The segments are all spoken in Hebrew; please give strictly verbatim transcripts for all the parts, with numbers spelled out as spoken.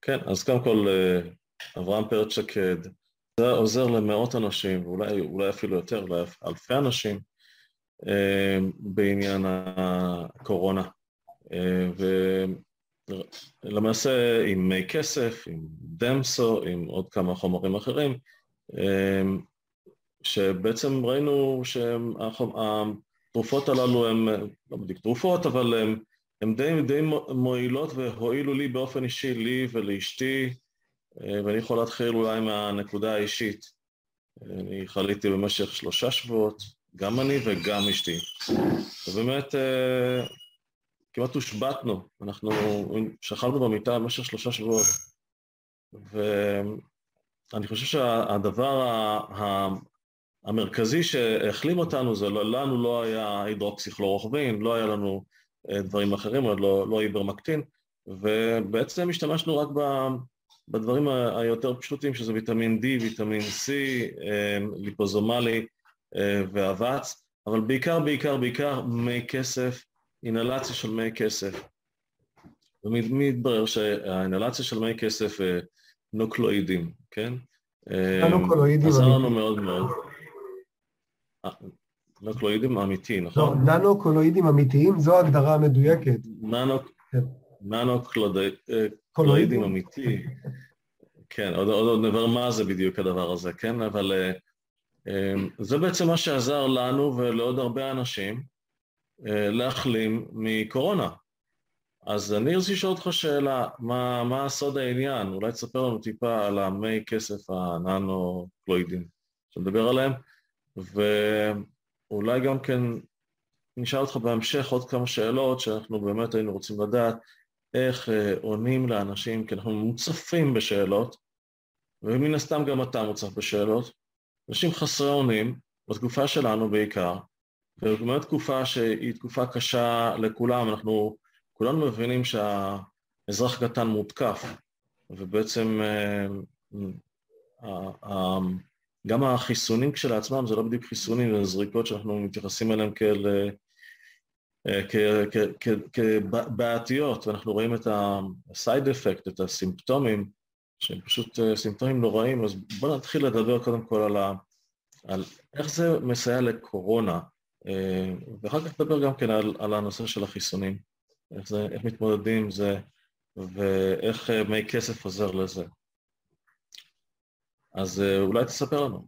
כן, אז קודם כל, אברהם פרץ שקד, זה עוזר למאות אנשים, ואולי אולי אפילו יותר, אולי אלפי אנשים, בעניין הקורונה. ולמעשה עם מי כסף, עם דמסו, עם עוד כמה חומרים אחרים, שבעצם ראינו שהתרופות הללו הן, לא בדיוק תרופות, אבל הן הן די, די מועילות והועילו לי באופן אישי, לי ולאשתי, ואני יכול להתחיל אולי מהנקודה האישית. אני חליתי במשך שלושה שבועות, גם אני וגם אשתי. ובאמת כמעט הושבטנו, אנחנו שכבנו במיטה במשך שלושה שבועות. ואני חושב שהדבר המרכזי שהחלים אותנו, זה לנו לא היה הידרוקסיכלורוכווין, לא היה לנו דברים אחרים, לא, לא איברמקטין, ובעצם השתמשנו רק בדברים היותר פשוטים, שזה ויטמין D, ויטמין C, ליפוזומלי ואבץ, אבל בעיקר, בעיקר, בעיקר מי כסף, אינהלציה של מי כסף. ומתברר שהאינהלציה של מי כסף נוקלואידים, כן? ננו-קולואידים עזר לנו אמיתיים. מאוד מאוד. ננו-קולואידים אמיתיים, נכון? לא, ננו-קולואידים אמיתיים, זו ההגדרה המדויקת. ננו-קולואידים אמיתי. כן, עוד, עוד נבר מה זה בדיוק הדבר הזה, כן? אבל זה בעצם מה שעזר לנו ולעוד הרבה אנשים להחלים מקורונה. אז אני רוצה לשאול אותך שאלה, מה, מה הסוד העניין? אולי תספר לנו טיפה על המי כסף הננו-קולואידים שנדבר עליהם, ואולי גם כן נשאל אותך בהמשך עוד כמה שאלות שאנחנו באמת היינו רוצים לדעת איך עונים לאנשים, כי אנחנו מוצפים בשאלות, ומן הסתם גם אתה מוצף בשאלות, אנשים חסרי עונים, בתקופה שלנו בעיקר, ובאמת תקופה שהיא תקופה קשה לכולם, אנחנו כולנו מבינים שהאזרח קטן מותקף, ובעצם גם החיסונים כשלעצמם זה לא בדיוק חיסונים, זה זריקות שאנחנו מתייחסים אליהם כאל כבעתיות, ואנחנו רואים את ה-side effect, את הסימפטומים, שהם פשוט סימפטומים נוראים. אז בואו נתחיל לדבר קודם כל על, ה, על איך זה מסייע לקורונה, ואחר כך נדבר גם כן על, על הנושא של החיסונים, איך, זה, איך מתמודדים עם זה, ואיך מי כסף עוזר לזה. אז אולי תספר לנו.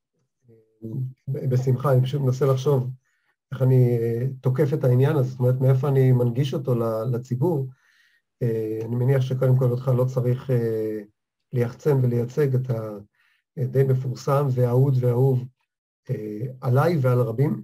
בשמחה, אני פשוט מנסה לחשוב איך אני תוקף את העניין הזה, זאת אומרת, מאיפה אני מנגיש אותו לציבור. אני מניח שקודם כל אותך לא צריך ליחצן ולייצג את הדי מפורסם והאהוד והאהוב עליי ועל רבים.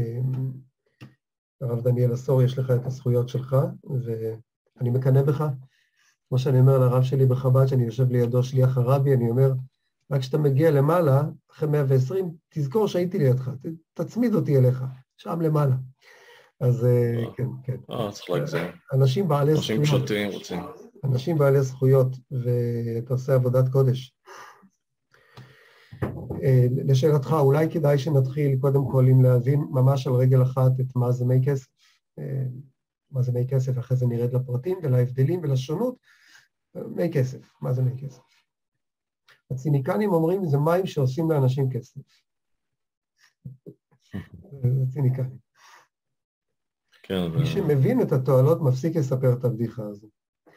הרב דניאל אסור, יש לך את הזכויות שלך, ואני מקנא בך. כמו שאני אומר לרב שלי בחב"ד, שאני יושב לידו שליח הרבי, אני אומר, רק כשאתה מגיע למעלה, אחרי מאה ועשרים, תזכור שהייתי לידך, תצמיד אותי אליך, שם למעלה. אז כן, כן. אה, צריך להגזים. אנשים בעלי זכויות. אנשים פשוטים רוצים. אנשים בעלי זכויות, ואתה עושה עבודת קודש. לשאלתך, אולי כדאי שנתחיל קודם כל עם להבין ממש על רגל אחת את מה זה מי כסף. מה זה מי כסף, אחרי זה נרד לפרטים ולהבדלים ולשונות. מי כסף, מה זה מי כסף? הציניקנים אומרים, זה מים שעושים לאנשים כסף. זה ציניקנים. כן. מי שמבין את התועלות מפסיק לספר את הבדיחה הזו.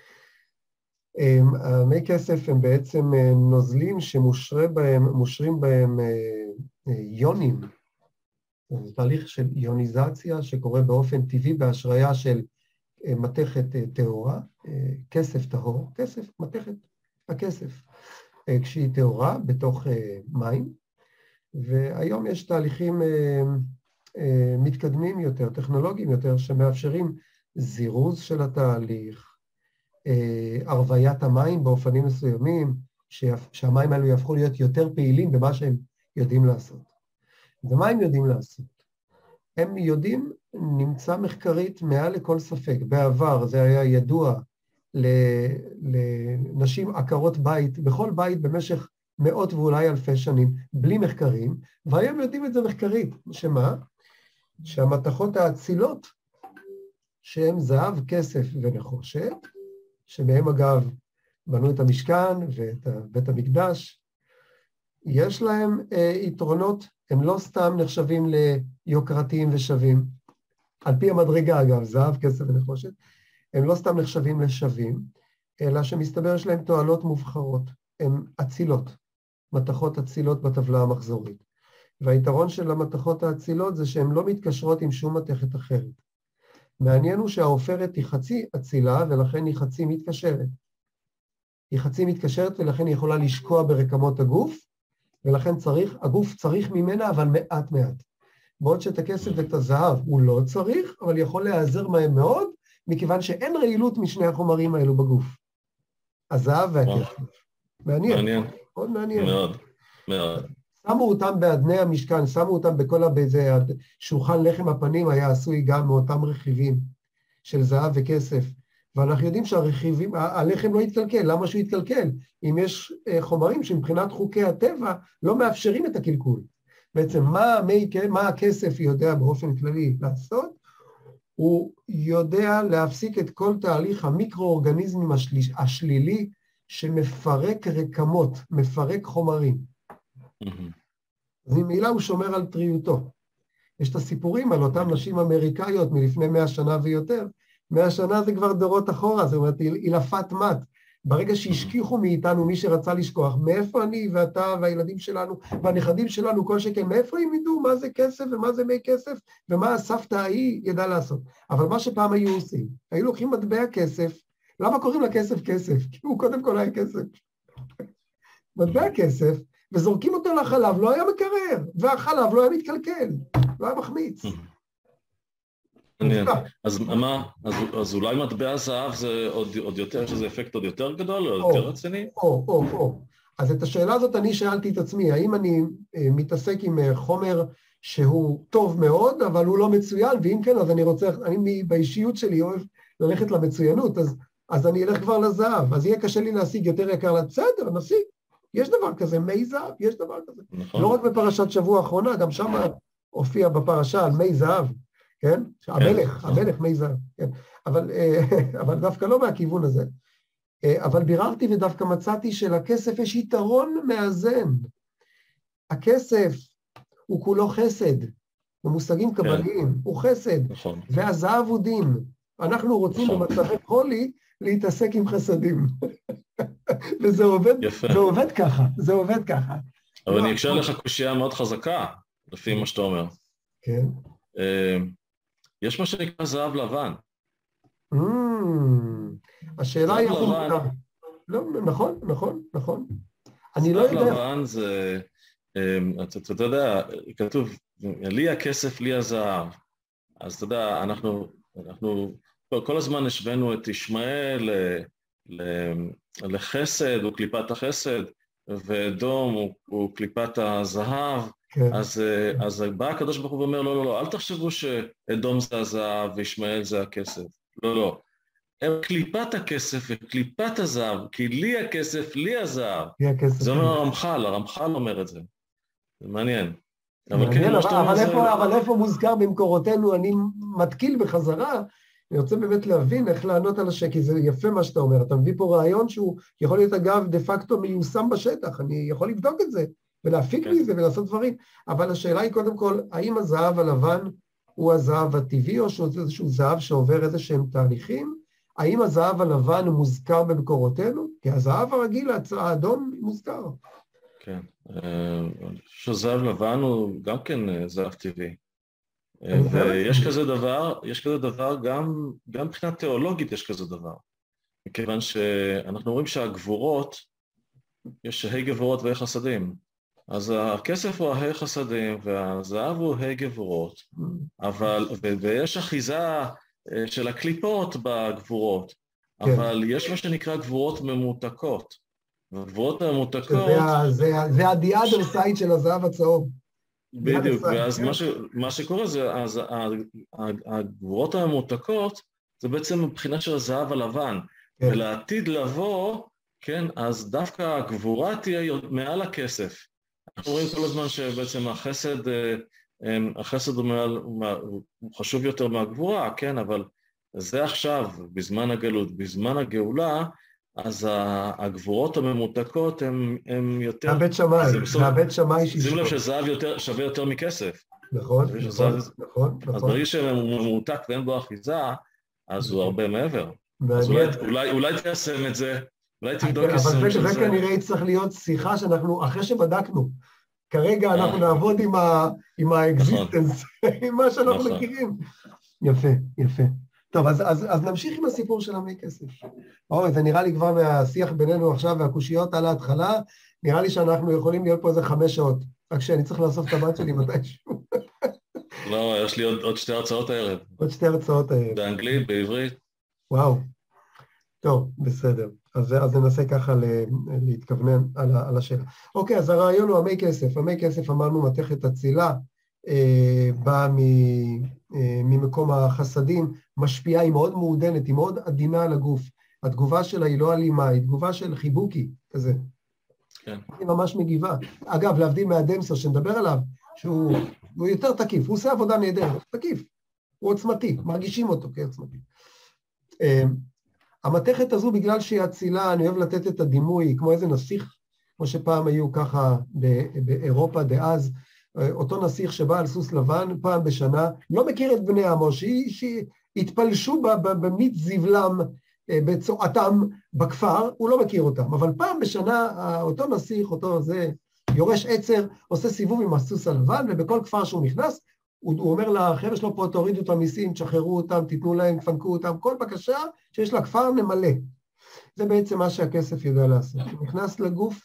המי כסף הם בעצם נוזלים שמושרים בהם, מושרים בהם יונים. זה תהליך של יוניזציה שקורה באופן טבעי בהשראיה של מתכת טהורה, כסף טהור, כסף, מתכת הכסף. כשהיא טהורה בתוך מים, והיום יש תהליכים מתקדמים יותר, טכנולוגיים יותר, שמאפשרים זירוז של התהליך, הרוויית המים באופנים מסוימים, שהמים האלו יהפכו להיות יותר פעילים במה שהם יודעים לעשות. ומה הם יודעים לעשות? הם יודעים, נמצא מחקרית מעל לכל ספק, בעבר זה היה ידוע, לנשים עקרות בית, בכל בית במשך מאות ואולי אלפי שנים, בלי מחקרים, והיום יודעים את זה מחקרית, שמה? שהמתכות האצילות, שהן זהב, כסף ונחושת, שמהם אגב בנו את המשכן ואת בית המקדש, יש להם אה, יתרונות, הם לא סתם נחשבים ליוקרתיים ושווים, על פי המדרגה אגב, זהב, כסף ונחושת, הם לא סתם נחשבים לשווים, אלא שמסתבר יש להם תועלות מובחרות, הם אצילות, מתכות אצילות בטבלה המחזורית. והיתרון של המתכות האצילות זה שהן לא מתקשרות עם שום מתכת אחרת. מעניין הוא שהעופרת היא חצי אצילה ולכן היא חצי מתקשרת. היא חצי מתקשרת ולכן היא יכולה לשקוע ברקמות הגוף, ולכן צריך, הגוף צריך ממנה אבל מעט מעט. בעוד שאת הכסף ואת הזהב הוא לא צריך, אבל יכול להיעזר מהם מאוד, מכיוון שאין רעילות משני החומרים האלו בגוף. הזהב והכסף. מעניין. מעניין. מאוד מעניין. מאוד, מאוד. שמו אותם באדני המשכן, שמו אותם בכל באיזה שולחן לחם הפנים, היה עשוי גם מאותם רכיבים של זהב וכסף. ואנחנו יודעים שהרכיבים, הלחם לא יתקלקל. למה שהוא יתקלקל? אם יש חומרים שמבחינת חוקי הטבע לא מאפשרים את הקלקול. בעצם מה, מה הכסף יודע באופן כללי לעשות? הוא יודע להפסיק את כל תהליך המיקרואורגניזמים השליש, השלילי שמפרק רקמות, מפרק חומרים. אז ממילא הוא שומר על טריותו. יש את הסיפורים על אותם נשים אמריקאיות מלפני מאה שנה ויותר. מאה שנה זה כבר דורות אחורה, זאת אומרת, אילפת מת. ברגע שהשכיחו מאיתנו מי שרצה לשכוח, מאיפה אני ואתה והילדים שלנו והנכדים שלנו, כל שכן, מאיפה הם ידעו מה זה כסף ומה זה מי כסף ומה הסבתא ההיא ידע לעשות. אבל מה שפעם היו עושים, היו לוקחים מטבע כסף, למה קוראים לכסף כסף? כי הוא קודם כל היה כסף. מטבע כסף, וזורקים אותו לחלב, לא היה מקרר, והחלב לא היה מתקלקל, לא היה מחמיץ. מעניין. אז מה, אז אולי מטבע זהב זה עוד יותר, שזה אפקט עוד יותר גדול, או יותר רציני? או, או, או. אז את השאלה הזאת אני שאלתי את עצמי, האם אני מתעסק עם חומר שהוא טוב מאוד, אבל הוא לא מצוין, ואם כן, אז אני רוצה, אני באישיות שלי אוהב ללכת למצוינות, אז, אז אני אלך כבר לזהב, אז יהיה קשה לי להשיג יותר יקר לצדר, נשיג. יש דבר כזה, מי זהב, יש דבר כזה. נכון. לא רק בפרשת שבוע האחרונה, גם שם הופיע בפרשה על מי זהב, כן? המלך, המלך מי זהב, כן? אבל, אבל דווקא לא מהכיוון הזה. אבל ביררתי ודווקא מצאתי שלכסף יש יתרון מאזן. הכסף הוא כולו חסד, במושגים קבליים, הוא חסד, נכון. והזהב הוא דין. אנחנו רוצים במצבי חולי להתעסק עם חסדים. וזה עובד, זה עובד ככה, זה עובד ככה. אבל אני אקשר לך קושייה מאוד חזקה, לפי מה שאתה אומר. כן. יש מה שנקרא זהב לבן. השאלה היא... נכון, נכון, נכון. אני לא יודע... זהב לבן זה... אתה יודע, כתוב, לי הכסף, לי הזהב. אז אתה יודע, אנחנו כל הזמן השווינו את ישמעאל לחסד, הוא קליפת החסד, ואדום הוא קליפת הזהב. כן. אז, אז בא הקדוש ברוך הוא ואומר, לא, לא, לא, אל תחשבו שאדום זה הזהב וישמעאל זה הכסף. לא, לא. הם קליפת הכסף וקליפת הזהב, כי לי הכסף, לי הזהב. זה אומר הרמח"ל, הרמח"ל אומר את זה. זה מעניין. אבל, כן, אבל, אבל, איפה, זה... אבל איפה מוזכר במקורותינו, אני מתקיל בחזרה, אני רוצה באמת להבין איך לענות על השאלה, כי זה יפה מה שאתה אומר, אתה מביא פה רעיון שהוא יכול להיות אגב דה פקטו מיושם בשטח, אני יכול לבדוק את זה, ולהפיק לי את זה ולעשות דברים, אבל השאלה היא קודם כל, האם הזהב הלבן הוא הזהב הטבעי, או שהוא איזשהו זהב שעובר איזה שהם תהליכים? האם הזהב הלבן הוא מוזכר במקורותינו? כי הזהב הרגיל, האדום, מוזכר. כן, שזהב לבן הוא גם כן זהב טבעי. ויש כזה דבר, יש כזה דבר, גם, גם מבחינה תיאולוגית יש כזה דבר. מכיוון שאנחנו רואים שהגבורות, יש ה' גבורות וה' חסדים. אז הכסף הוא ה' חסדים והזהב הוא ה' גבורות, אבל, ויש אחיזה של הקליפות בגבורות, אבל יש מה שנקרא גבורות ממותקות. הגבורות הממותקות... זה הדיאדר סייד של הזהב הצהוב. בדיוק, ואז מה, ש, מה שקורה זה, אז הגבורות הממותקות, זה בעצם מבחינה של הזהב הלבן, כן. ולעתיד לבוא, כן, אז דווקא הגבורה תהיה מעל הכסף. אנחנו רואים כל הזמן שבעצם החסד, החסד הוא, מעל, הוא חשוב יותר מהגבורה, כן, אבל זה עכשיו, בזמן הגלות, בזמן הגאולה, אז הגבורות הממותקות הן יותר... הבית שמאי, זה הבית שמאי שישתות. שימו לב שזהב שווה יותר מכסף. נכון, נכון, נכון. אז ברגע שהוא ממותק ואין בו אחיזה, אז הוא הרבה מעבר. אז אולי תיישם את זה, אולי תבדוק יישום של זה. אבל זה כנראה צריך להיות שיחה שאנחנו, אחרי שבדקנו, כרגע אנחנו נעבוד עם האקזיסטנס, עם מה שאנחנו מכירים. יפה, יפה. טוב, אז, אז, אז נמשיך עם הסיפור של המי כסף. אוי, זה נראה לי כבר מהשיח בינינו עכשיו והקושיות על ההתחלה, נראה לי שאנחנו יכולים להיות פה איזה חמש שעות, רק שאני צריך לאסוף את הבת שלי מתישהו. לא, יש לי עוד, עוד שתי הרצאות הערב. עוד שתי הרצאות הערב. באנגלית, בעברית. וואו. טוב, בסדר. אז, אז ננסה ככה להתכוונן על, על השאלה. אוקיי, אז הרעיון הוא המי כסף. המי כסף אמרנו מתכת אצילה, אה, בא מ, אה, ממקום החסדים, משפיעה, היא מאוד מעודנת, היא מאוד עדינה על הגוף. התגובה שלה היא לא אלימה, היא תגובה של חיבוקי, כזה. כן. היא ממש מגיבה. אגב, להבדיל מהדמסר שנדבר עליו, שהוא הוא יותר תקיף, הוא עושה עבודה נהדרת, תקיף, הוא עוצמתי, מרגישים אותו כעוצמתי. המתכת הזו, בגלל שהיא אצילה, אני אוהב לתת את הדימוי, כמו איזה נסיך, כמו שפעם היו ככה באירופה דאז, אותו נסיך שבא על סוס לבן פעם בשנה, לא מכיר את בני עמו, שהתפלשו במיץ זבלם, בצועתם בכפר, הוא לא מכיר אותם, אבל פעם בשנה אותו נסיך, אותו זה, יורש עצר, עושה סיבוב עם הסוס הלבן, ובכל כפר שהוא נכנס, הוא, הוא אומר לחבר'ה שלו פה, תורידו את המיסים, תשחררו אותם, תיתנו להם, תפנקו אותם, כל בקשה שיש לכפר נמלא. זה בעצם מה שהכסף יודע לעשות. הוא נכנס לגוף,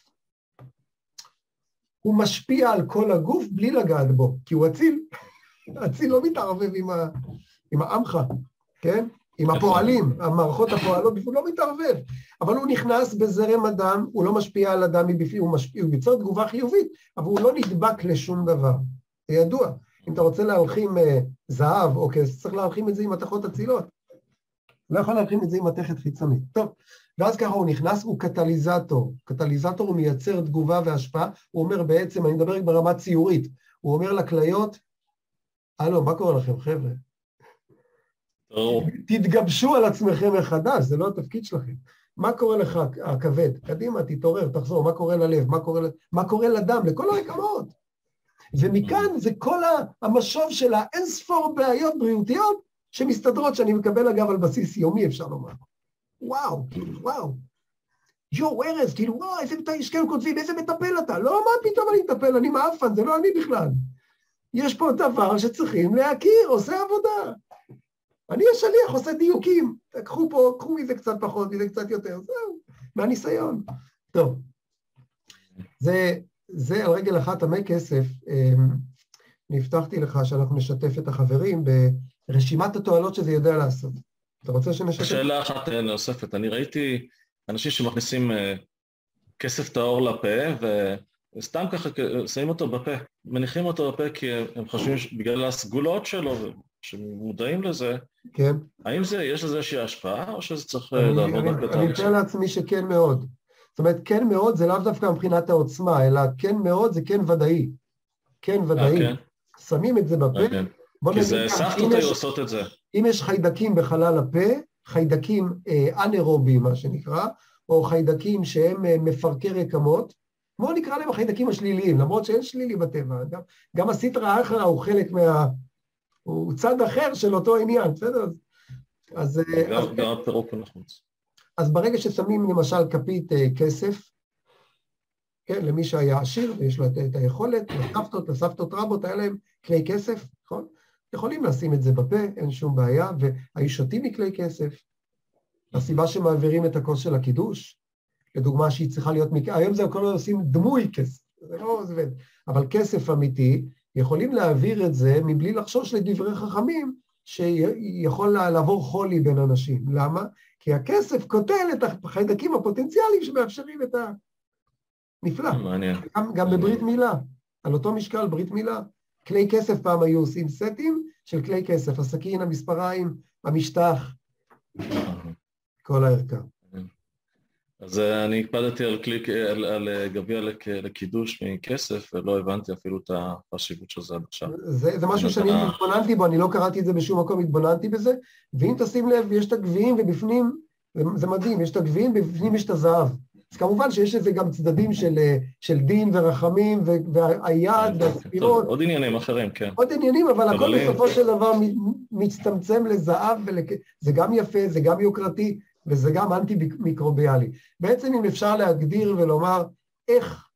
הוא משפיע על כל הגוף בלי לגעת בו, כי הוא אציל. אציל לא מתערבב עם, ה, עם העמך, כן? עם הפועלים, המערכות הפועלות, הוא לא מתערבב, אבל הוא נכנס בזרם אדם, הוא לא משפיע על אדם מבפנים, הוא משפיע, הוא ביצר תגובה חיובית, אבל הוא לא נדבק לשום דבר. זה ידוע. אם אתה רוצה להלחים uh, זהב או כסף, צריך להלחים את זה עם מתכות אצילות. לא יכול להלחים את זה עם מתכת חיצונית. טוב, ואז ככה הוא נכנס, הוא קטליזטור. קטליזטור הוא מייצר תגובה והשפעה, הוא אומר בעצם, אני מדבר ברמה ציורית, הוא אומר לכליות, הלו, מה קורה לכם, חבר'ה? תתגבשו על עצמכם מחדש, זה לא התפקיד שלכם. מה קורה לך, הכבד? קדימה, תתעורר, תחזור, מה קורה ללב, מה קורה, מה קורה לדם, לכל הרקמות. ומכאן זה כל המשוב של האין ספור בעיות בריאותיות שמסתדרות, שאני מקבל אגב על בסיס יומי, אפשר לומר. וואו, כאילו, וואו. יו, ארז, כאילו, וואו, איזה משקל כותבים, איזה מטפל אתה? לא, מה פתאום אני מטפל, אני מאפן, זה לא אני בכלל. יש פה דבר שצריכים להכיר, עושה עבודה. אני השליח, עושה דיוקים, קחו פה, קחו מזה קצת פחות, מזה קצת יותר, זהו, מהניסיון. טוב, זה, זה על רגל אחת המי כסף, אני הבטחתי לך שאנחנו נשתף את החברים ברשימת התועלות שזה יודע לעשות. אתה רוצה שנשתף? שאלה אחת נוספת, אני ראיתי אנשים שמכניסים כסף טהור לפה, וסתם ככה שמים אותו בפה, מניחים אותו בפה כי הם חושבים בגלל הסגולות שלו, שמודעים לזה, כן. האם זה, יש לזה איזושהי השפעה, או שזה צריך לעבוד רק לתהליך? אני אתן לעצמי שכן מאוד. זאת אומרת, כן מאוד זה לאו דווקא מבחינת העוצמה, אלא כן מאוד זה כן ודאי. כן ודאי. שמים את זה בפה. כי זה סבתות היו עושות את זה. אם יש חיידקים בחלל הפה, חיידקים אנאירובים, מה שנקרא, או חיידקים שהם מפרקי רקמות, בואו נקרא להם החיידקים השליליים, למרות שאין שלילי בטבע. גם, גם הסיטרא האחרא הוא חלק מה... הוא צד אחר של אותו עניין, בסדר? אז... גם הפירוק הנחוץ. אז ברגע ששמים למשל כפית כסף, כן, למי שהיה עשיר, ויש לו את היכולת, לסבתות, לסבתות רבות, היה להם כלי כסף, נכון? יכולים לשים את זה בפה, אין שום בעיה, והיו שותים מכלי כסף. הסיבה שמעבירים את הכוס של הקידוש, לדוגמה שהיא צריכה להיות, היום זה הכל עושים דמוי כסף, זה לא עובד, אבל כסף אמיתי, יכולים להעביר את זה מבלי לחשוש לדברי חכמים, שיכול לעבור חולי בין אנשים. למה? כי הכסף כותל את החיידקים הפוטנציאליים שמאפשרים את הנפלא. גם, גם בברית מילה, על אותו משקל ברית מילה. כלי כסף פעם היו עושים סטים של כלי כסף, הסכין, המספריים, המשטח, כל הערכה. אז אני הקפדתי על, קליק, על, על גביע לקידוש מכסף, ולא הבנתי אפילו את החשיבות של זה עד עכשיו. זה, זה משהו שאני התבוננתי בו, אני לא קראתי את זה בשום מקום, התבוננתי בזה, ואם תשים לב, יש את הגביעים ובפנים, זה, זה מדהים, יש את הגביעים, בפנים יש את הזהב. אז כמובן שיש לזה גם צדדים של, של דין ורחמים, והיד והספירות. עוד עניינים אחרים, כן. עוד עניינים, אבל הכל בסופו של דבר מצטמצם לזהב, זה גם יפה, זה גם יוקרתי, וזה גם אנטי-מיקרוביאלי. בעצם אם אפשר להגדיר ולומר איך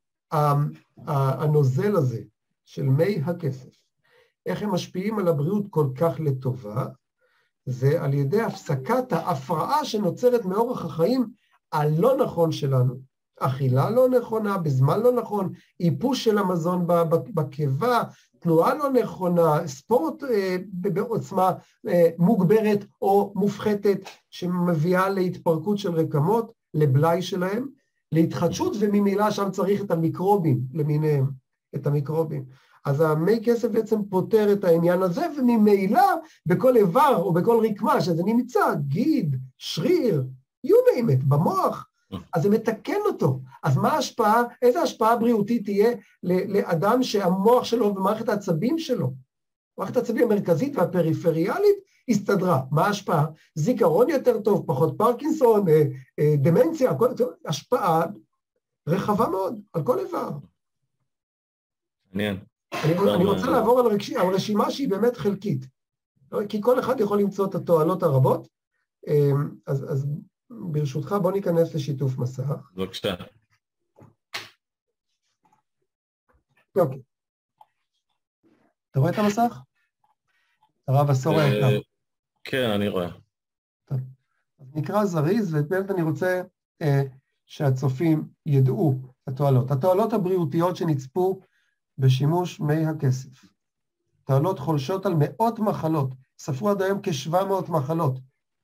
הנוזל הזה של מי הכסף, איך הם משפיעים על הבריאות כל כך לטובה, זה על ידי הפסקת ההפרעה שנוצרת מאורח החיים הלא נכון שלנו. אכילה לא נכונה, בזמן לא נכון, איפוש של המזון בקיבה, תנועה לא נכונה, ספורט אה, בעוצמה אה, מוגברת או מופחתת, שמביאה להתפרקות של רקמות, לבלי שלהם, להתחדשות, וממילא שם צריך את המיקרובים למיניהם, את המיקרובים. אז המי כסף בעצם פותר את העניין הזה, וממילא בכל איבר או בכל רקמה שזה נמצא, גיד, שריר, you name it, במוח, אז זה מתקן אותו. אז מה ההשפעה, איזה השפעה בריאותית תהיה לאדם שהמוח שלו ומערכת העצבים שלו, מערכת העצבים המרכזית והפריפריאלית הסתדרה. מה ההשפעה? זיכרון יותר טוב, פחות פרקינסון, דמנציה, השפעה רחבה מאוד על כל איבר. מעניין. אני, אני רוצה לעבור על, רגש, על רשימה שהיא באמת חלקית, כי כל אחד יכול למצוא את התועלות הרבות, אז, אז ברשותך בוא ניכנס לשיתוף מסך. בבקשה. אוקיי. אתה רואה את המסך? הרב עשור היקר. כן, אני רואה. טוב. אז נקרא זריז, ובאמת אני רוצה אה, שהצופים ידעו התועלות. התועלות הבריאותיות שנצפו בשימוש מי הכסף. תועלות חולשות על מאות מחלות, ספרו עד היום כשבע מאות מחלות,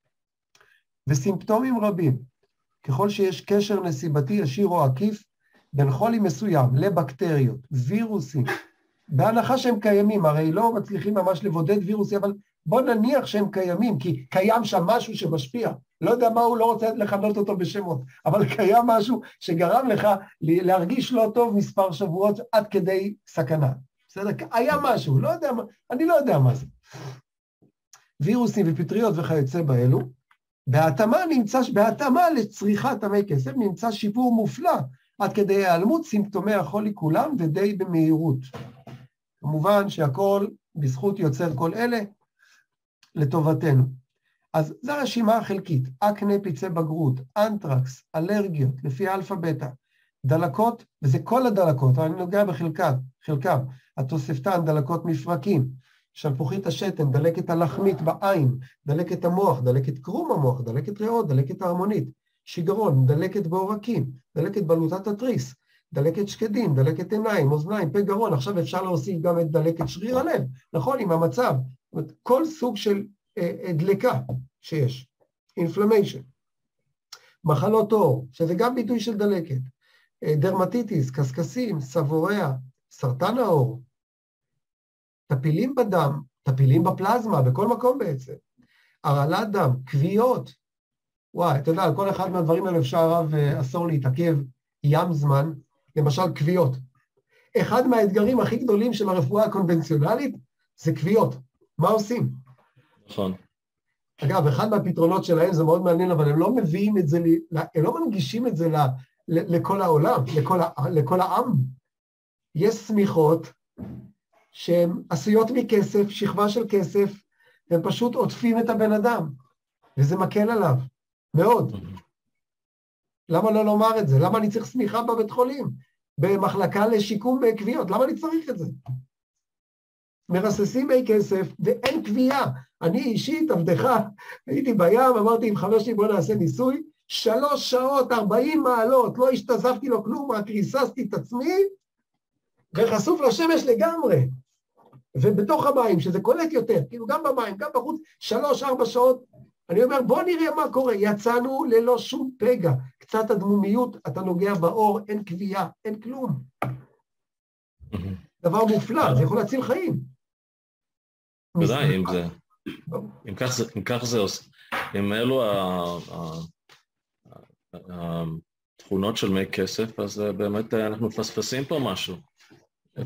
וסימפטומים רבים, ככל שיש קשר נסיבתי ישיר או עקיף, בין חולי מסוים לבקטריות, וירוסים, בהנחה שהם קיימים, הרי לא מצליחים ממש לבודד וירוסים, אבל בוא נניח שהם קיימים, כי קיים שם משהו שמשפיע, לא יודע מה הוא, לא רוצה לכנות אותו בשמות, אבל קיים משהו שגרם לך להרגיש לא טוב מספר שבועות עד כדי סכנה. בסדר? היה משהו, לא יודע, אני לא יודע מה זה. וירוסים ופטריות וכיוצא באלו, בהתאמה נמצא, בהתאמה לצריכת המי כסף נמצא שיפור מופלא, עד כדי העלמות סימפטומי החולי כולם ודי במהירות. כמובן שהכל בזכות יוצר כל אלה לטובתנו. אז זו הרשימה החלקית, אקנה, פצעי בגרות, אנטרקס, אלרגיות, לפי אלפא בטא, דלקות, וזה כל הדלקות, אני נוגע בחלקם, חלקם, התוספתן, דלקות מפרקים, שלפוחית השתן, דלקת הלחמית בעין, דלקת המוח, דלקת קרום המוח, דלקת ריאות, דלקת ההרמונית, שיגרון, דלקת בעורקים, דלקת בלוטת התריס, דלקת שקדים, דלקת עיניים, אוזניים, פה גרון, עכשיו אפשר להוסיף גם את דלקת שריר הלב, נכון, עם המצב, כל סוג של אה, דלקה שיש, inflammation, מחלות עור, שזה גם ביטוי של דלקת, אה, דרמטיטיס, קסקסים, סבוריה, סרטן העור, טפילים בדם, טפילים בפלזמה, בכל מקום בעצם, הרעלת דם, כוויות, וואי, אתה יודע, על כל אחד מהדברים האלה אפשר רב אסור להתעכב ים זמן, למשל כוויות. אחד מהאתגרים הכי גדולים של הרפואה הקונבנציונלית זה כוויות. מה עושים? נכון. אגב, אחד מהפתרונות שלהם זה מאוד מעניין, אבל הם לא מביאים את זה, הם לא מנגישים את זה לכל העולם, לכל, לכל העם. יש סמיכות שהן עשויות מכסף, שכבה של כסף, והם פשוט עוטפים את הבן אדם, וזה מקל עליו, מאוד. למה לא לומר את זה? למה אני צריך סמיכה בבית חולים? במחלקה לשיקום כוויות, למה אני צריך את זה? מרססים מי כסף, ואין כוויה. אני אישית, עבדך, הייתי בים, אמרתי עם חבר שלי, בוא נעשה ניסוי, שלוש שעות, ארבעים מעלות, לא השתזפתי לו כלום, רק ריססתי את עצמי, וחשוף לשמש לגמרי. ובתוך המים, שזה קולט יותר, כאילו גם במים, גם בחוץ, שלוש, ארבע שעות, אני אומר, בוא נראה מה קורה, יצאנו ללא שום פגע, קצת הדמומיות, אתה נוגע באור, אין כוויה, אין כלום. דבר מופלא, זה יכול להציל חיים. בוודאי, אם זה, אם כך זה עושה, אם אלו התכונות של מי כסף, אז באמת אנחנו מפספסים פה משהו.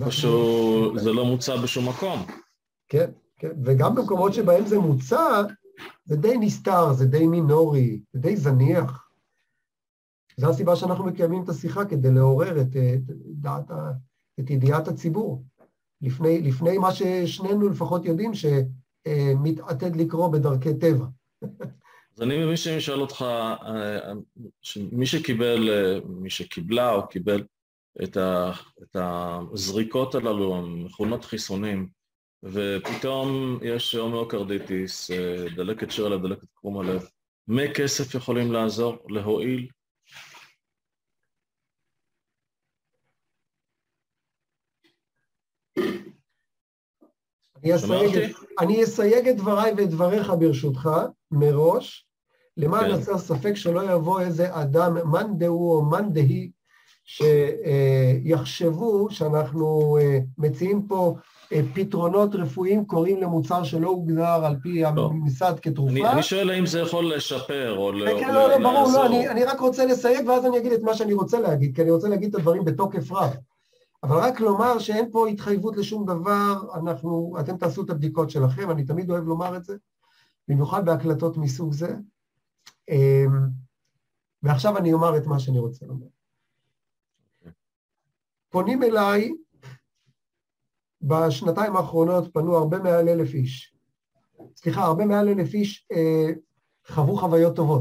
איפשהו זה לא מוצא בשום מקום. כן, כן, וגם במקומות שבהם זה מוצא, זה די נסתר, זה די מינורי, זה די זניח. זו הסיבה שאנחנו מקיימים את השיחה, כדי לעורר את, את, דעת, את ידיעת הציבור. לפני, לפני מה ששנינו לפחות יודעים, שמתעתד לקרוא בדרכי טבע. אז אני מבין שאני שואל אותך, מי שקיבל, מי שקיבלה או קיבל את, ה, את הזריקות הללו, המכונות חיסונים, ופתאום יש הומיוקרדיטיס, דלקת שיר הלב, דלקת קרום הלב, מי כסף יכולים לעזור, להועיל? אני אסייג, אני אסייג את דבריי ואת דבריך ברשותך, מראש, למען כן. הסר ספק שלא יבוא איזה אדם, מאן דהוא או מאן דהי, שיחשבו שאנחנו מציעים פה פתרונות רפואיים קוראים למוצר שלא הוגדר על פי הממסד כתרופה. אני, אני שואל האם זה יכול לשפר או לעזור. כן, לא, לא, ברור, לא, אני, אני רק רוצה לסייג ואז אני אגיד את מה שאני רוצה להגיד, כי אני רוצה להגיד את הדברים בתוקף רב. אבל רק לומר שאין פה התחייבות לשום דבר, אנחנו, אתם תעשו את הבדיקות שלכם, אני תמיד אוהב לומר את זה, במיוחד בהקלטות מסוג זה. ועכשיו אני אומר את מה שאני רוצה לומר. פונים אליי, בשנתיים האחרונות פנו הרבה מעל אלף איש. סליחה, הרבה מעל אלף איש אה, חוו חוויות טובות.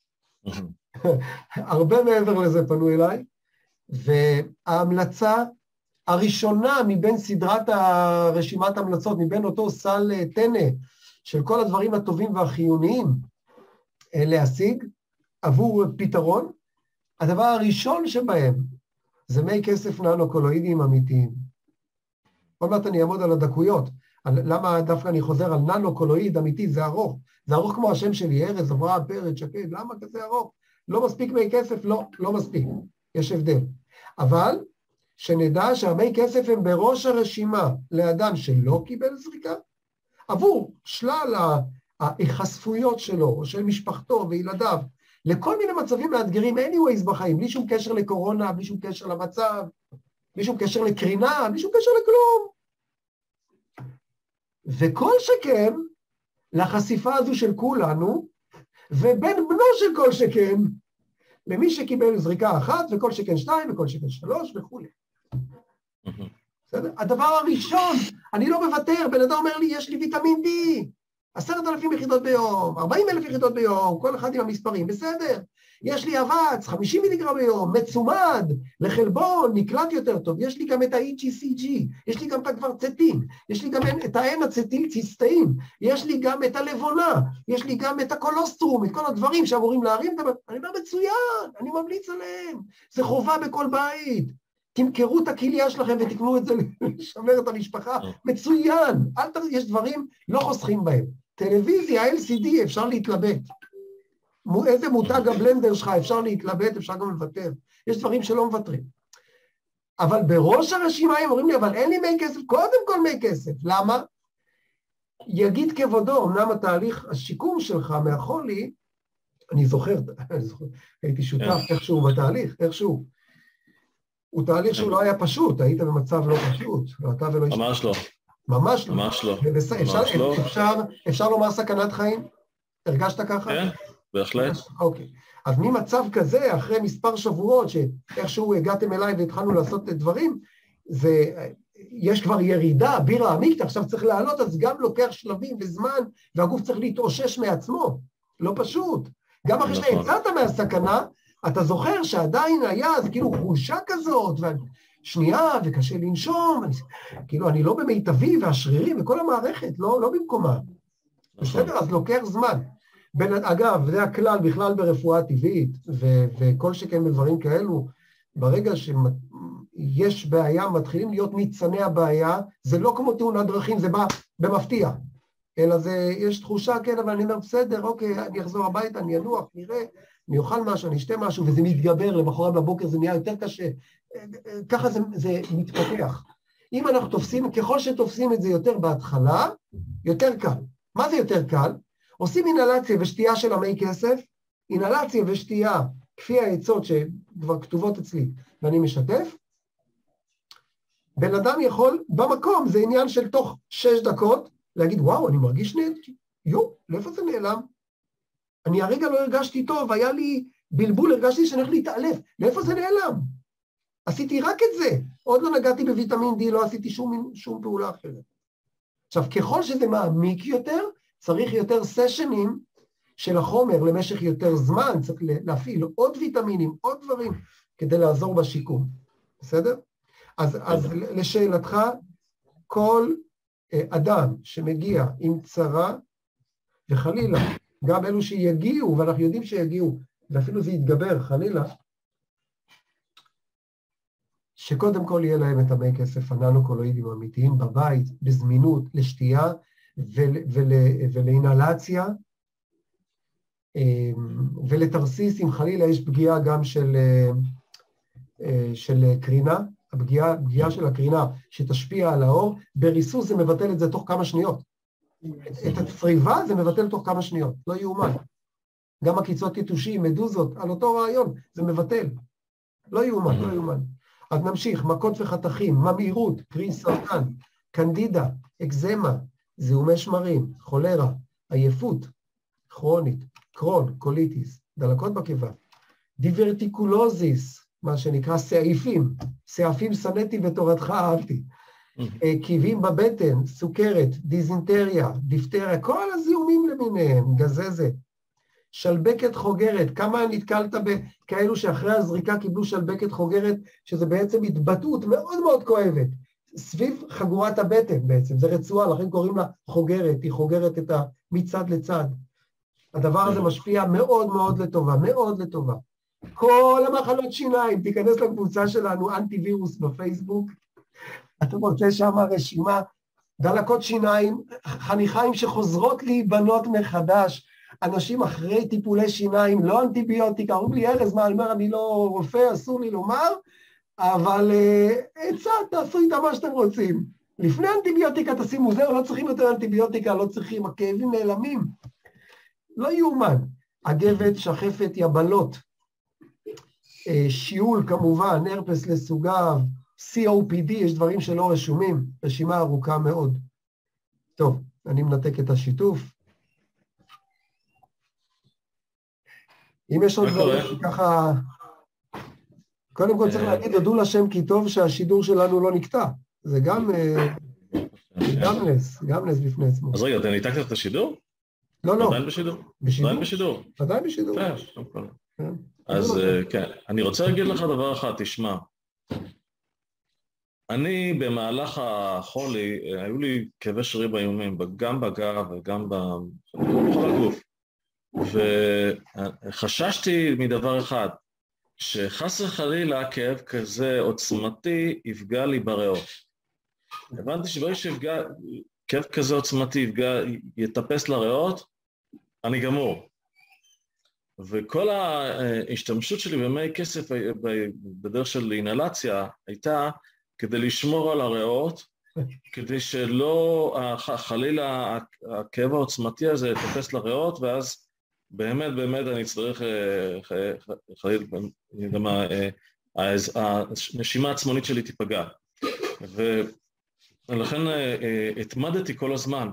הרבה מעבר לזה פנו אליי, וההמלצה הראשונה מבין סדרת הרשימת המלצות, מבין אותו סל טנא של כל הדברים הטובים והחיוניים להשיג עבור פתרון, הדבר הראשון שבהם זה מי כסף ננו-קולואידיים אמיתיים. עוד מעט אני אעמוד על הדקויות, על למה דווקא אני חוזר על ננו-קולואיד אמיתי, זה ארוך, זה ארוך כמו השם שלי, ארז, אברהם, פרץ, שקד, למה כזה ארוך? לא מספיק מי כסף? לא, לא מספיק, יש הבדל. אבל שנדע שהמי כסף הם בראש הרשימה לאדם שלא קיבל זריקה, עבור שלל ההיחשפויות שלו, או של משפחתו וילדיו, לכל מיני מצבים מאתגרים, anyways בחיים, בלי שום קשר לקורונה, בלי שום קשר למצב, בלי שום קשר לקרינה, בלי שום קשר לכלום. וכל שכן, לחשיפה הזו של כולנו, ובין בנו של כל שכן, למי שקיבל זריקה אחת, וכל שכן שתיים, וכל שכן שלוש, וכו'. בסדר? הדבר הראשון, אני לא מוותר, בן אדם אומר לי, יש לי ויטמין D, עשרת אלפים יחידות ביום, ארבעים אלף יחידות ביום, כל אחד עם המספרים, בסדר. יש לי אבץ, חמישים מיליגרם ביום, מצומד, לחלבון, נקלט יותר טוב, יש לי גם את ה-אי ג'י סי ג'י, יש לי גם את הקוורצטין, יש לי גם את ה-N-אצטילציסטאין, יש לי גם את הלבונה, יש לי גם את הקולוסטרום, את כל הדברים שאמורים להרים, אני אומר מצוין, אני ממליץ עליהם, זה חובה בכל בית, תמכרו את הכליה שלכם ותקנו את זה לשמר את המשפחה, מצוין, אל תראה, יש דברים לא חוסכים בהם, טלוויזיה, אל סי די, אפשר להתלבט, איזה מותג הבלנדר שלך, אפשר להתלבט, אפשר גם לוותר. יש דברים שלא מוותרים. אבל בראש הרשימה הם אומרים לי, אבל אין לי מי כסף, קודם כל מי כסף. למה? יגיד כבודו, אמנם התהליך השיקום שלך מהחולי, אני זוכר, הייתי שותף איכשהו בתהליך, איכשהו. הוא תהליך שהוא לא היה פשוט, היית במצב לא פשוט. ממש לא. ממש לא. ממש לא. אפשר לומר סכנת חיים? הרגשת ככה? כן. בהחלט. אוקיי. אז ממצב כזה, אחרי מספר שבועות, שאיכשהו הגעתם אליי והתחלנו לעשות את דברים, זה, יש כבר ירידה, בירה עמיקתא, עכשיו צריך לעלות, אז גם לוקח שלבים וזמן, והגוף צריך להתאושש מעצמו. לא פשוט. גם אחרי שיצאת מהסכנה, אתה זוכר שעדיין היה, זה כאילו חולשה כזאת, שנייה, וקשה לנשום, כאילו אני לא במיטבי והשרירים, וכל המערכת, לא, לא במקומה. בסדר, אז לוקח זמן. בין, אגב, זה הכלל בכלל ברפואה טבעית, ו- וכל שכן בדברים כאלו, ברגע שיש בעיה, מתחילים להיות ניצני הבעיה, זה לא כמו תאונת דרכים, זה בא במפתיע, אלא זה, יש תחושה, כן, אבל אני אומר, בסדר, אוקיי, אני אחזור הביתה, אני אנוח, נראה, אני אוכל משהו, אני אשתה משהו, וזה מתגבר, למחרת בבוקר זה נהיה יותר קשה, ככה זה, זה מתפתח. אם אנחנו תופסים, ככל שתופסים את זה יותר בהתחלה, יותר קל. מה זה יותר קל? עושים אינהלציה ושתייה של המי כסף, אינהלציה ושתייה, כפי העצות שכבר כתובות אצלי, ואני משתף, בן אדם יכול במקום, זה עניין של תוך שש דקות, להגיד, וואו, אני מרגיש נהדר, יו, לאיפה זה נעלם? אני הרגע לא הרגשתי טוב, היה לי בלבול, הרגשתי שאני הולך להתעלף, לאיפה זה נעלם? עשיתי רק את זה, עוד לא נגעתי בוויטמין D, לא עשיתי שום, שום פעולה אחרת. עכשיו, ככל שזה מעמיק יותר, צריך יותר סשנים של החומר למשך יותר זמן, צריך להפעיל עוד ויטמינים, עוד דברים, כדי לעזור בשיקום. בסדר? אז, אז לשאלתך, כל אדם שמגיע עם צרה, וחלילה, גם אלו שיגיעו, ואנחנו יודעים שיגיעו, ואפילו זה יתגבר, חלילה, שקודם כל יהיה להם את המי כסף הננו-קולואידים האמיתיים בבית, בזמינות, לשתייה ול, ול, ולאינהלציה, ולתרסיס, אם חלילה יש פגיעה גם של, של קרינה, הפגיעה, הפגיעה של הקרינה שתשפיע על האור, בריסוס זה מבטל את זה תוך כמה שניות. את הצריבה זה מבטל תוך כמה שניות, לא יאומן. גם הקיצות יתושים, מדוזות, על אותו רעיון, זה מבטל. לא יאומן, לא יאומן. אז נמשיך, מכות וחתכים, ממהירות, קרי סרטן, קנדידה, אקזמה, זיהומי שמרים, חולרה, עייפות, כרונית, קרון, קוליטיס, דלקות בקיבה, דיברטיקולוזיס, מה שנקרא סעיפים, סעפים סנטי ותורתך אהבתי, כאבים בבטן, סוכרת, דיזינטריה, דיפטריה, כל הזיהומים למיניהם, גזזת, שלבקת חוגרת, כמה נתקלת בכאלו שאחרי הזריקה קיבלו שלבקת חוגרת, שזה בעצם התבטאות מאוד מאוד כואבת, סביב חגורת הבטן בעצם, זה רצועה, לכן קוראים לה חוגרת, היא חוגרת את מצד לצד. הדבר הזה משפיע מאוד מאוד לטובה, מאוד לטובה. כל המחלות שיניים, תיכנס לקבוצה שלנו, אנטי וירוס בפייסבוק, אתה רוצה שם רשימה, דלקות שיניים, חניכיים שחוזרות להיבנות מחדש, אנשים אחרי טיפולי שיניים, לא אנטיביוטיקה, אומרים לי, ארז, מה, אני אומר, אני לא רופא, אסור לי לומר, אבל עצה, תעשו איתה מה שאתם רוצים. לפני אנטיביוטיקה תשימו, זהו, לא צריכים יותר אנטיביוטיקה, לא צריכים, הכאבים נעלמים. לא יאומן. אגבת, שחפת, יבלות, שיעול כמובן, הרפס לסוגיו, סי או פי די, יש דברים שלא רשומים, רשימה ארוכה מאוד. טוב, אני מנתק את השיתוף. אם יש עוד דברים שככה, קודם כל צריך להגיד, הודו לשם כי טוב שהשידור שלנו לא נקטע. זה גם, גם נס, גם נס בפני עצמו. אז רגע, אתה ניתקת את השידור? לא, לא. עדיין בשידור? עדיין בשידור. עדיין בשידור. אז כן, אני רוצה להגיד לך דבר אחד, תשמע. אני במהלך החולי, היו לי כאבי שרירים איומים, גם בגב וגם בכל הגוף. וחששתי מדבר אחד, שחס וחלילה כאב כזה עוצמתי יפגע לי בריאות. הבנתי שברגע שיפגע, כאב כזה עוצמתי יפגע, יטפס לריאות, אני גמור. וכל ההשתמשות שלי במי כסף בדרך של אינהלציה הייתה כדי לשמור על הריאות, כדי שלא חלילה הכאב העוצמתי הזה יטפס לריאות, ואז באמת באמת אני צריך, חלילה, גם הנשימה הצמונית שלי תיפגע. ולכן התמדתי כל הזמן,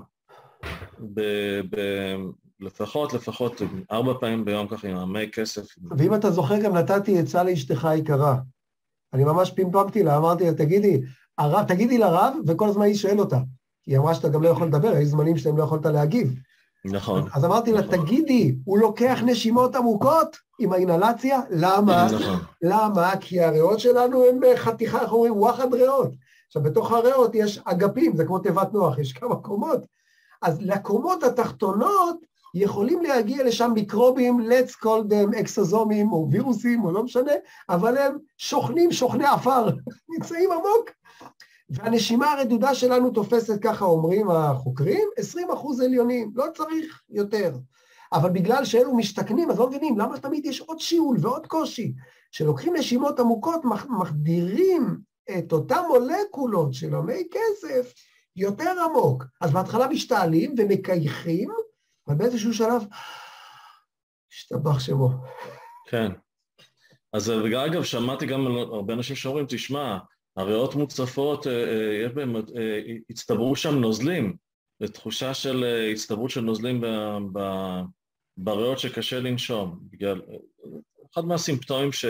לפחות, לפחות ארבע פעמים ביום ככה עם המי כסף. ואם אתה זוכר, גם נתתי עצה לאשתך היקרה. אני ממש פימפמתי לה, אמרתי לה, תגידי, הרב, תגידי לרב, וכל הזמן היא שואל אותה. היא אמרה שאתה גם לא יכול לדבר, היו זמנים שאתם לא יכולת להגיב. נכון. אז אמרתי לה, תגידי, הוא לוקח נשימות עמוקות עם האינהלציה? למה? למה? כי הריאות שלנו הן חתיכה, איך אומרים, וואחד ריאות. עכשיו, בתוך הריאות יש אגפים, זה כמו תיבת נוח, יש כמה קומות. אז לקומות התחתונות יכולים להגיע לשם מיקרובים, let's call them אקסוזומים או וירוסים או לא משנה, אבל הם שוכנים, שוכני עפר, נמצאים עמוק. והנשימה הרדודה שלנו תופסת, ככה אומרים החוקרים, עשרים אחוז עליונים, לא צריך יותר. אבל בגלל שאלו משתכנים, אז לא מבינים, למה תמיד יש עוד שיעול ועוד קושי? שלוקחים נשימות עמוקות, מחדירים את אותם מולקולות של המי כסף יותר עמוק. אז בהתחלה משתעלים ומקייחים, ובאיזשהו שלב, השתבח שמו. כן. אז אגב, שמעתי גם הרבה אנשים שאומרים, תשמע, הריאות מוצפות, יש בהם, הצטברו שם נוזלים, ותחושה של הצטברות של נוזלים בריאות שקשה לנשום. בגלל, אחד מהסימפטומים ש...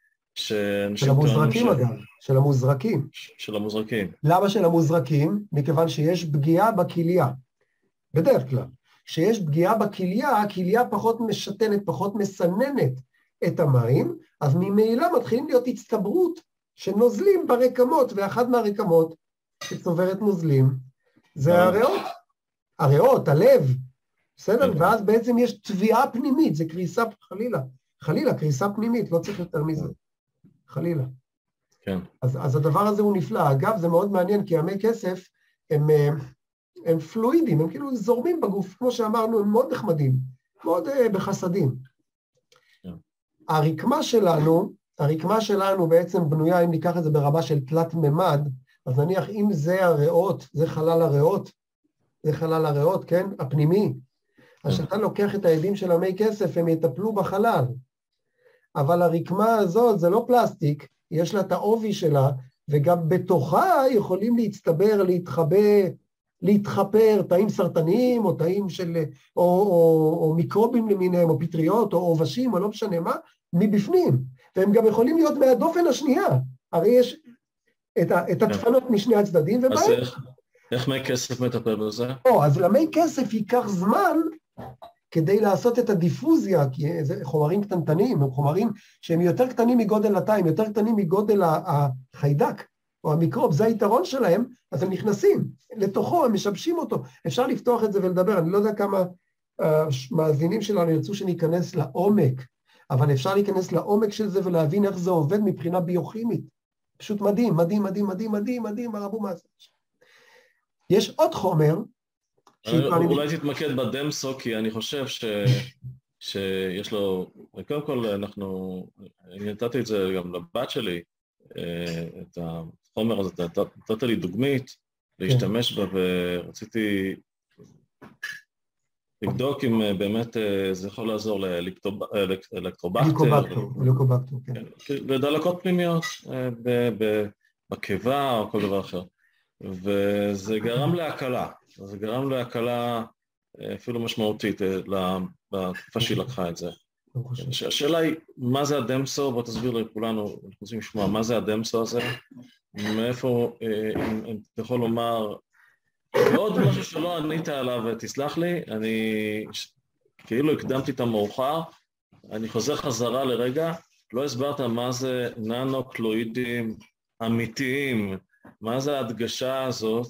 של המוזרקים אגב, של המוזרקים. של המוזרקים. למה של המוזרקים? מכיוון שיש פגיעה בכליה. בדרך כלל. כשיש פגיעה בכליה, הכליה פחות משתנת, פחות מסננת את המים, אז ממילא מתחילים להיות הצטברות של נוזלים ברקמות, ואחד מהרקמות שצוברת נוזלים זה הריאות. הריאות, הלב, בסדר? ואז בעצם יש תביעה פנימית, זה קריסה חלילה. חלילה, קריסה פנימית, לא צריך יותר מזה. חלילה. כן. אז, אז הדבר הזה הוא נפלא. אגב, זה מאוד מעניין, כי ימי כסף הם, הם פלואידים, הם כאילו זורמים בגוף, כמו שאמרנו, הם מאוד נחמדים, מאוד uh, בחסדים. כן. הרקמה שלנו, הרקמה שלנו בעצם בנויה, אם ניקח את זה ברמה של תלת ממד, אז נניח אם זה הריאות, זה חלל הריאות, זה חלל הריאות, כן? הפנימי. אז כשאתה לוקח את העדים של המי כסף, הם יטפלו בחלל. אבל הרקמה הזאת זה לא פלסטיק, יש לה את העובי שלה, וגם בתוכה יכולים להצטבר, להתחבא, להתחפר תאים סרטניים, או תאים של, או, או, או מיקרובים למיניהם, או פטריות, או עובשים, או לא משנה מה, מבפנים. והם גם יכולים להיות מהדופן השנייה. הרי יש את, ה, את הדפנות משני הצדדים, ובהם... אז איך, איך מי כסף מטפל בזה? או, אז למי כסף ייקח זמן, כדי לעשות את הדיפוזיה, כי זה חומרים קטנטנים, הם חומרים שהם יותר קטנים מגודל התא, הם יותר קטנים מגודל החיידק, או המיקרוב, זה היתרון שלהם, אז הם נכנסים לתוכו, הם משבשים אותו. אפשר לפתוח את זה ולדבר, אני לא יודע כמה מאזינים שלנו ירצו שניכנס לעומק, אבל אפשר להיכנס לעומק של זה ולהבין איך זה עובד מבחינה ביוכימית. פשוט מדהים, מדהים, מדהים, מדהים, מדהים, מדהים, הרבו מעשה. יש עוד חומר, אולי תתמקד בדמסו, כי אני חושב ש... שיש לו, קודם כל אנחנו, אני נתתי את זה גם לבת שלי, את החומר הזה, נתת לי דוגמית להשתמש בה, ורציתי לבדוק אם באמת זה יכול לעזור לאלקטרובקטר. אלקטרובקטר, כן. לדלקות פנימיות בקיבה או כל דבר אחר. וזה גרם להקלה, זה גרם להקלה אפילו משמעותית בתקופה שהיא לקחה את זה. השאלה היא, מה זה הדמסו? בוא תסביר לכולנו, אנחנו רוצים לשמוע, מה זה הדמסו הזה? מאיפה, אם אתה יכול לומר, ועוד משהו שלא ענית עליו, תסלח לי, אני כאילו הקדמתי את המאוחר, אני חוזר חזרה לרגע, לא הסברת מה זה ננו-קלואידים אמיתיים, מה זה ההדגשה הזאת?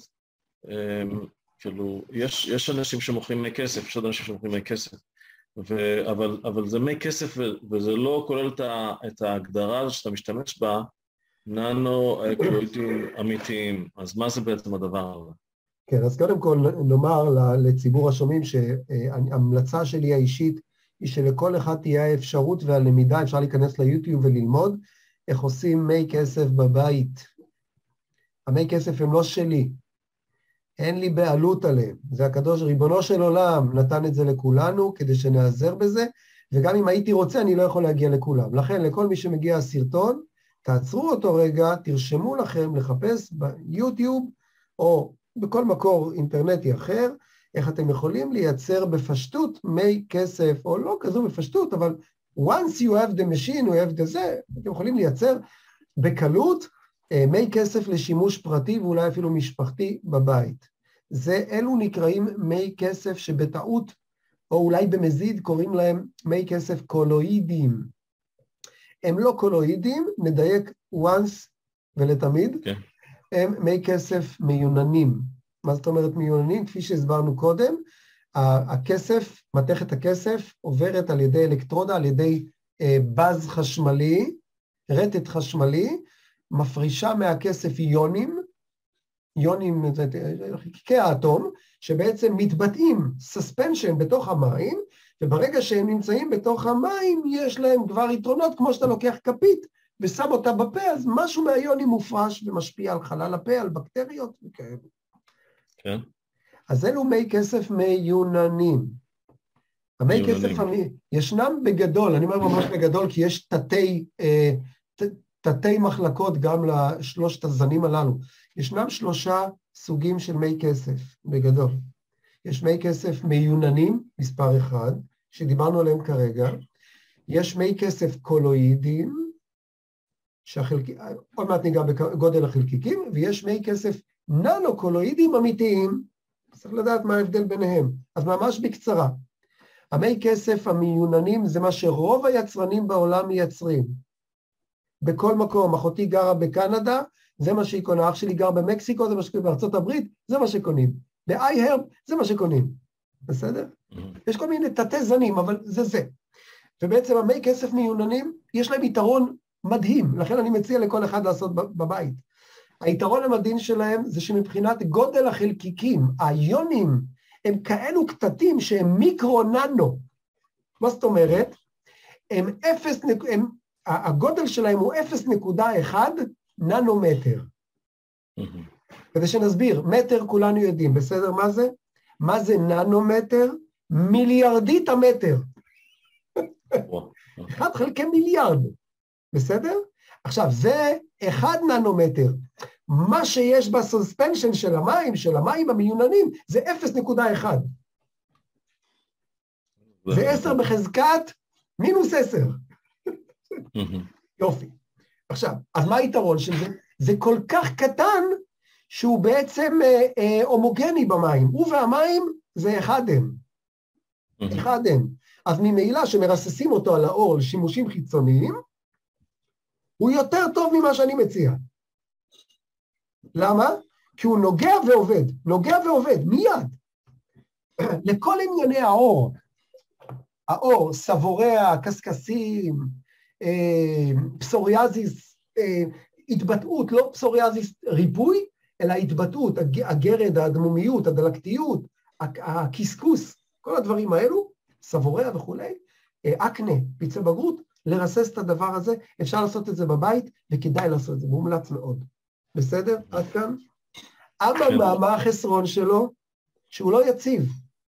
כאילו, יש, יש אנשים שמוכרים מי כסף, יש עוד אנשים שמוכרים מי כסף, ו, אבל, אבל זה מי כסף וזה לא כולל את, ה, את ההגדרה הזאת שאתה משתמש בה, ננו-קלואידים אמיתיים. אז מה זה בעצם הדבר הזה? כן, אז קודם כל נאמר לציבור השומעים שההמלצה שלי האישית היא שלכל אחד תהיה האפשרות והלמידה, אפשר להיכנס ליוטיוב וללמוד איך עושים מי כסף בבית. המי כסף הם לא שלי, אין לי בעלות עליהם, זה הקדוש ריבונו של עולם נתן את זה לכולנו כדי שנעזר בזה, וגם אם הייתי רוצה אני לא יכול להגיע לכולם. לכן לכל מי שמגיע הסרטון, תעצרו אותו רגע, תרשמו לכם לחפש ביוטיוב או בכל מקור אינטרנטי אחר, איך אתם יכולים לייצר בפשטות מי כסף, או לא כזו בפשטות, אבל once you have the machine, you have the זה, אתם יכולים לייצר בקלות מי כסף לשימוש פרטי ואולי אפילו משפחתי בבית. זה, אלו נקראים מי כסף שבטעות, או אולי במזיד קוראים להם מי כסף קולואידים. הם לא קולואידים, נדייק once ולתמיד, okay. הם מי כסף מיוננים. מה זאת אומרת מיוננים? כפי שהסברנו קודם, הכסף, מתכת הכסף, עוברת על ידי אלקטרודה, על ידי בז חשמלי, רטט חשמלי, מפרישה מהכסף איונים, איונים, חלקיקי האטום, שבעצם מתבטאים סספנשן בתוך המים, וברגע שהם נמצאים בתוך המים, יש להם כבר יתרונות, כמו שאתה לוקח כפית, ושם אותה בפה, אז משהו מהאיונים מופרש, ומשפיע על חלל הפה, על בקטריות וכאלה. כן. אז אלו מי כסף מיוננים. המי כסף, ישנם בגדול, אני אומר ממש בגדול, כי יש תתי, תתי מחלקות גם לשלושת הזנים הללו. ישנם שלושה סוגים של מי כסף, בגדול. יש מי כסף מיוננים, מספר אחד, שדיברנו עליהם כרגע, יש מי כסף קולואידים, שהחלק... עוד מעט ניגע בגודל החלקיקים, ויש מי כסף ננו-קולואידים אמיתיים, צריך לדעת מה ההבדל ביניהם. אז ממש בקצרה, המי כסף המיוננים זה מה שרוב היצרנים בעולם מייצרים. בכל מקום, אחותי גרה בקנדה, זה מה שהיא קונה, אח שלי גר במקסיקו, זה מה שקונים, בארצות הברית, זה מה שקונים. ב-iHerb, זה מה שקונים. בסדר? Mm-hmm. יש כל מיני תתי זנים, אבל זה זה. ובעצם המי כסף מיוננים, יש להם יתרון מדהים, לכן אני מציע לכל אחד לעשות בבית. היתרון המדהים שלהם זה שמבחינת גודל החלקיקים, האיונים, הם כאלו קטטים שהם מיקרו-ננו. מה זאת אומרת? הם אפס, הם, הגודל שלהם הוא אפס נקודה אחת ננומטר. כדי שנסביר, מטר כולנו יודעים, בסדר? מה זה? מה זה ננומטר? מיליארדית המטר. אחד חלקי מיליארד. בסדר? עכשיו, זה אחד ננומטר. מה שיש בסוספנשן של המים, של המים המיוננים, זה אפס נקודה אחת. זה עשר בחזקת מינוס עשר. יופי. עכשיו, אז מה היתרון של זה? זה כל כך קטן, שהוא בעצם אה, אה, הומוגני במים. הוא והמים זה אחד הם. אחד הם. אז ממעילה שמרססים אותו על האור לשימושים חיצוניים, הוא יותר טוב ממה שאני מציע. למה? כי הוא נוגע ועובד, נוגע ועובד, מיד. לכל ענייני האור, האור, סבוריה, קסקסים, אה, פסוריאזיס, אה, התבטאות, לא פסוריאזיס ריפוי, אלא התבטאות, הגרד, האדמומיות, הדלקתיות, הקסקוס, כל הדברים האלו, סבוריה וכו', אקנה, פיצי בגרות, לרסס את הדבר הזה, אפשר לעשות את זה בבית, וכדאי לעשות את זה, מומלץ מאוד. בסדר? עד כאן? אבל מה החסרון שלו? שהוא לא יציב.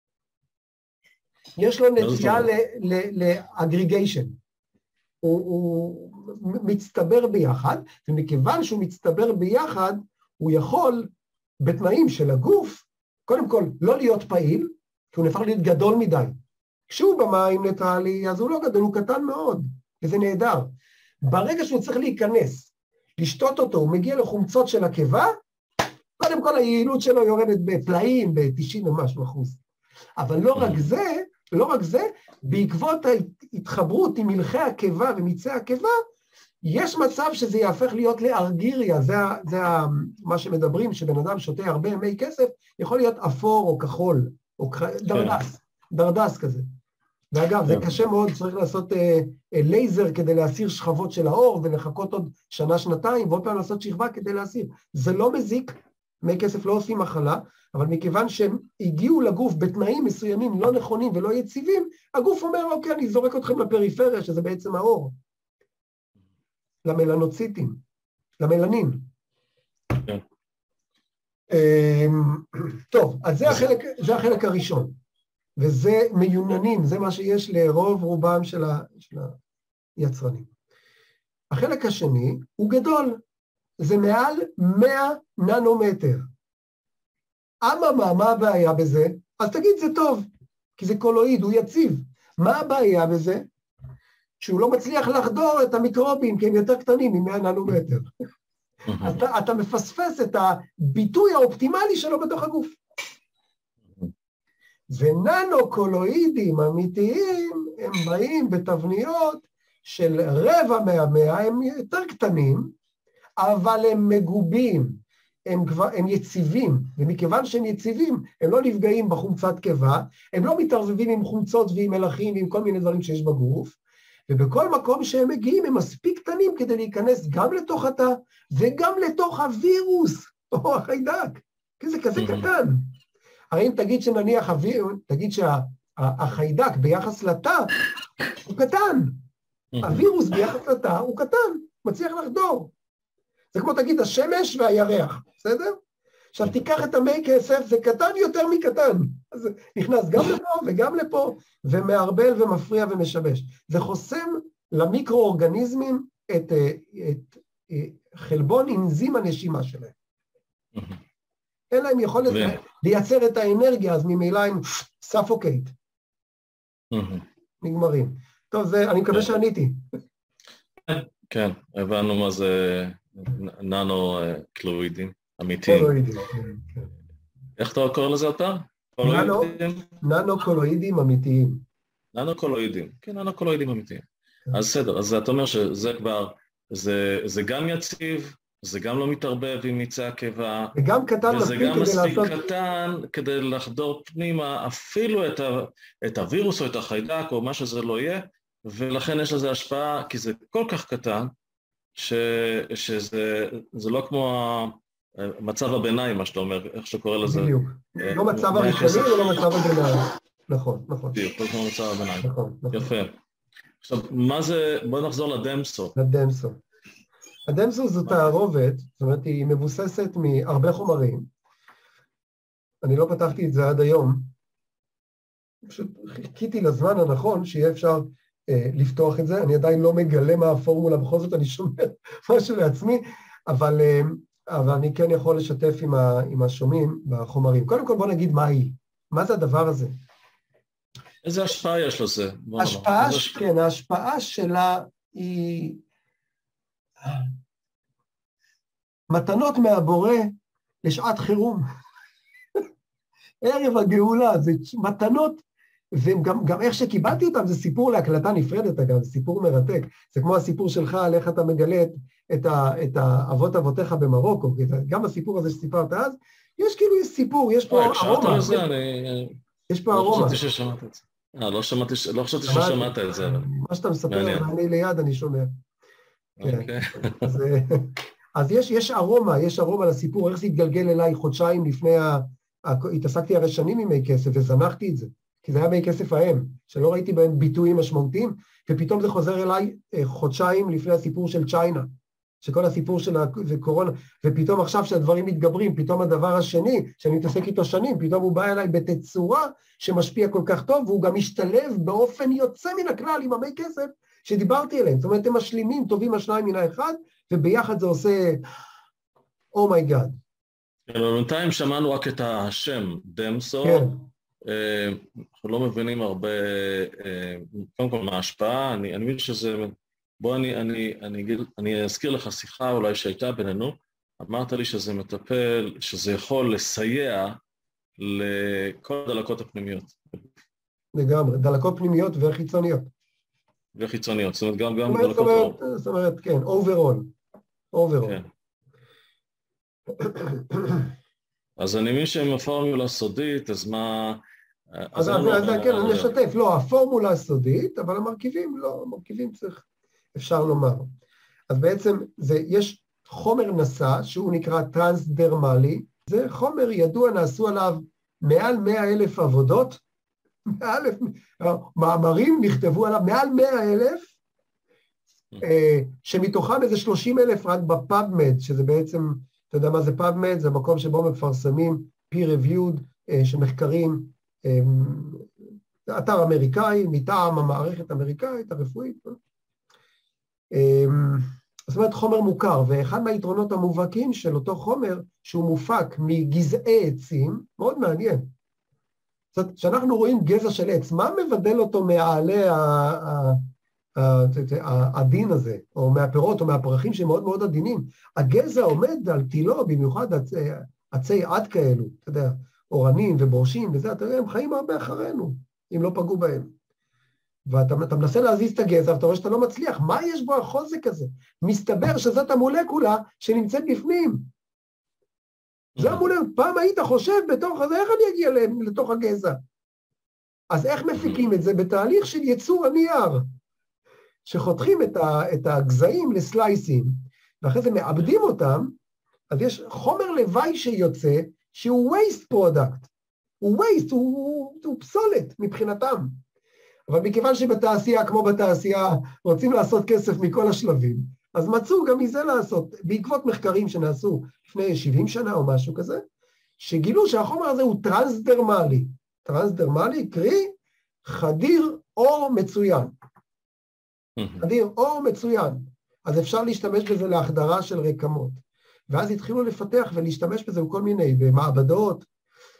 יש לו נטייה לאגריגיישן. הוא מצטבר ביחד, ומכיוון שהוא מצטבר ביחד, הוא יכול, בתנאים של הגוף, קודם כל, לא להיות פעיל, כי הוא נהפך להיות גדול מדי. כשהוא במים ניטרלי, אז הוא לא גדול, הוא קטן מאוד, וזה נהדר. ברגע שהוא צריך להיכנס, לשתות אותו, הוא מגיע לחומצות של הקיבה, קודם כל היעילות שלו יורדת בפלאים, ב-תשעים ומשהו אחוז. אבל לא רק זה, לא רק זה, בעקבות ההתחברות עם מלחי הקיבה ומיצי הקיבה, יש מצב שזה יהפך להיות לארגיריה, זה, זה מה שמדברים, שבן אדם שותה הרבה מי כסף, יכול להיות אפור או כחול, או דרדס, דרדס כזה. ואגב, זה קשה מאוד, צריך לעשות אה, אה, לייזר כדי להסיר שכבות של האור, ולחכות עוד שנה, שנתיים, ועוד פעם לעשות שכבה כדי להסיר. זה לא מזיק, מי כסף לא עושים מחלה, אבל מכיוון שהם הגיעו לגוף בתנאים מסוימים לא נכונים ולא יציבים, הגוף אומר, אוקיי, אני זורק אתכם לפריפריה, שזה בעצם האור. למלנוציטים, למלנים. כן. טוב, אז זה החלק, זה החלק הראשון. וזה מיוננים, זה מה שיש לרוב רובם של, ה, של היצרנים. החלק השני הוא גדול, זה מעל מאה ננומטר. אממה, מה הבעיה בזה? אז תגיד זה טוב, כי זה קולואיד, הוא יציב. מה הבעיה בזה? שהוא לא מצליח לחדור את המיקרובים, כי הם יותר קטנים מ-מאה ננומטר. אתה, אתה מפספס את הביטוי האופטימלי שלו בתוך הגוף. וננו-קולואידים אמיתיים, הם באים בתבניות של רבע מהמאה, הם יותר קטנים, אבל הם מגובים, הם, כבר, הם יציבים, ומכיוון שהם יציבים, הם לא נפגעים בחומצת קיבה, הם לא מתערבבים עם חומצות ועם מלחים ועם כל מיני דברים שיש בגוף, ובכל מקום שהם מגיעים הם מספיק קטנים כדי להיכנס גם לתוך התא, וגם לתוך הווירוס, או החיידק, כי זה כזה קטן. הרי אם תגיד שנניח, תגיד שהחיידק ביחס לתא הוא קטן, הווירוס ביחס לתא הוא קטן, מצליח לחדור. זה כמו תגיד השמש והירח, בסדר? עכשיו תיקח את המי כסף, זה קטן יותר מקטן, אז נכנס גם לפה וגם לפה, ומערבל ומפריע ומשבש. זה חוסם למיקרו-אורגניזמים את, את, את חלבון אנזים הנשימה שלהם. אין להם יכולת לייצר את האנרגיה, אז ממילא הם ספוקייט. נגמרים. טוב, זה, אני מקווה שעניתי. כן, הבנו מה זה ננו-קלואידים אמיתיים. קולואידים, כן. איך אתה קורא לזה אותה? ננו-קולואידים אמיתיים. ננו-קולואידים, כן, ננו-קולואידים אמיתיים. אז בסדר, אז אתה אומר שזה כבר, זה גם יציב, זה גם לא מתערבב עם מיצי הקיבה, וגם קטן וזה גם מספיק לעשות... קטן כדי לחדור פנימה אפילו את, ה, את הווירוס או את החיידק או מה שזה לא יהיה, ולכן יש לזה השפעה, כי זה כל כך קטן, ש, שזה זה לא כמו מצב הביניים, מה שאתה אומר, איך שקורא לזה. בדיוק, לא מצב הראשוני ולא מצב הביניים. נכון, נכון. בדיוק, לא כמו מצב הביניים. נכון, נכון. יפה. עכשיו, מה זה, בוא נחזור לדמסו. לדמסו. הדמסו זו תערובת, זאת אומרת, היא מבוססת מהרבה חומרים. אני לא פתחתי את זה עד היום. פשוט חיכיתי לזמן הנכון שיהיה אפשר אה, לפתוח את זה. אני עדיין לא מגלה מה הפורמולה, בכל זאת אני שומר משהו לעצמי, אבל, אה, אבל אני כן יכול לשתף עם, ה, עם השומעים בחומרים. קודם כל בוא נגיד מה היא. מה זה הדבר הזה? איזה השפעה יש לזה? השפעה, כן, ההשפעה שלה היא... מתנות מהבורא לשעת חירום. ערב הגאולה, זה מתנות, וגם גם איך שקיבלתי אותם, זה סיפור להקלטה נפרדת אגב, זה סיפור מרתק. זה כמו הסיפור שלך על איך אתה מגלה את, ה, את האבות אבותיך במרוקו, גם הסיפור הזה שסיפרת אז, יש כאילו, יש סיפור, יש פה ארומה. יש פה ארומה. לא חשבתי ששמעת את זה. אה, לא שמעתי, לא חשבתי ששמעת את זה. מה שאתה מספר, אני ליד, אני שומע. כן. אז, אז יש, יש ארומה, יש ארומה לסיפור, איך זה התגלגל אליי חודשיים לפני, ה, ה, התעסקתי הרי שנים עם מי כסף וזנחתי את זה, כי זה היה מי כסף ההם, שלא ראיתי בהם ביטויים משמעותיים, ופתאום זה חוזר אליי חודשיים לפני הסיפור של צ'יינה, שכל הסיפור של הקורונה, ופתאום עכשיו שהדברים מתגברים, פתאום הדבר השני, שאני מתעסק איתו שנים, פתאום הוא בא אליי בתצורה שמשפיע כל כך טוב, והוא גם משתלב באופן יוצא מן הכלל עם המי כסף, שדיברתי עליהם, זאת אומרת, הם משלימים, טובים השניים מן האחד, וביחד זה עושה, אומייגאד. בינתיים שמענו רק את השם, דמסו, אנחנו לא מבינים הרבה, קודם כל מההשפעה, אני מבין שזה, בוא אני, אני, אני, אגיד, אני אזכיר לך שיחה אולי שהייתה בינינו, אמרת לי שזה מטפל, שזה יכול לסייע לכל הדלקות הפנימיות. לגמרי, דלקות פנימיות וחיצוניות. וחיצוניות, זאת אומרת גם, גם דלקות אור. זאת אומרת, כן, אוברול. אוברול. כן. אז אני מבין שהם הפורמולה סודית, אז מה... אז כן, אני אשתף, לא, הפורמולה הסודית, אבל המרכיבים לא, המרכיבים צריך, אפשר לומר. אז בעצם זה, יש חומר נשא, שהוא נקרא טרנסדרמלי, זה חומר ידוע, נעשו עליו מעל מאה אלף עבודות, מעל אלף, מאמרים נכתבו עליו, מעל מאה אלף, שמתוכם איזה שלושים אלף רק בפאבמד, שזה בעצם, אתה יודע מה זה פאבמד? זה מקום שבו מפרסמים peer-reviewed של מחקרים, אתר אמריקאי, מטעם המערכת האמריקאית, הרפואית. זאת אומרת, חומר מוכר, ואחד מהיתרונות המובהקים של אותו חומר, שהוא מופק מגזעי עצים, מאוד מעניין. זאת אומרת, כשאנחנו רואים גזע של עץ, מה מבדל אותו מהעלה העדין הזה, או מהפירות או מהפרחים שהם מאוד מאוד עדינים? הגזע עומד על תילו, במיוחד עצי עד כאלו, אתה יודע, אורנים ובורשים וזה, אתה יודע, הם חיים הרבה אחרינו, אם לא פגעו בהם. ואתה מנסה להזיז את הגזע, ואתה רואה שאתה לא מצליח, מה יש בו החוזק הזה? מסתבר שזאת המולקולה שנמצאת בפנים. זה המולקולה, פעם היית חושב בתוך הזה, איך אני אגיע לתוך הגזע? אז איך מפיקים את זה? בתהליך של ייצור הנייר, שחותכים את, ה, את הגזעים לסלייסים, ואחרי זה מאבדים אותם, אז יש חומר לוואי שיוצא, שהוא waste product, הוא waste, הוא, הוא, הוא פסולת מבחינתם. אבל מכיוון שבתעשייה, כמו בתעשייה, רוצים לעשות כסף מכל השלבים, אז מצאו גם מזה לעשות, בעקבות מחקרים שנעשו לפני שבעים שנה או משהו כזה, שגילו שהחומר הזה הוא טרנסדרמלי. טרנסדרמלי, קרי, חדיר אור מצוין. חדיר אור מצוין. אז אפשר להשתמש בזה להחדרה של רקמות. ואז התחילו לפתח ולהשתמש בזה בכל מיני, במעבדות,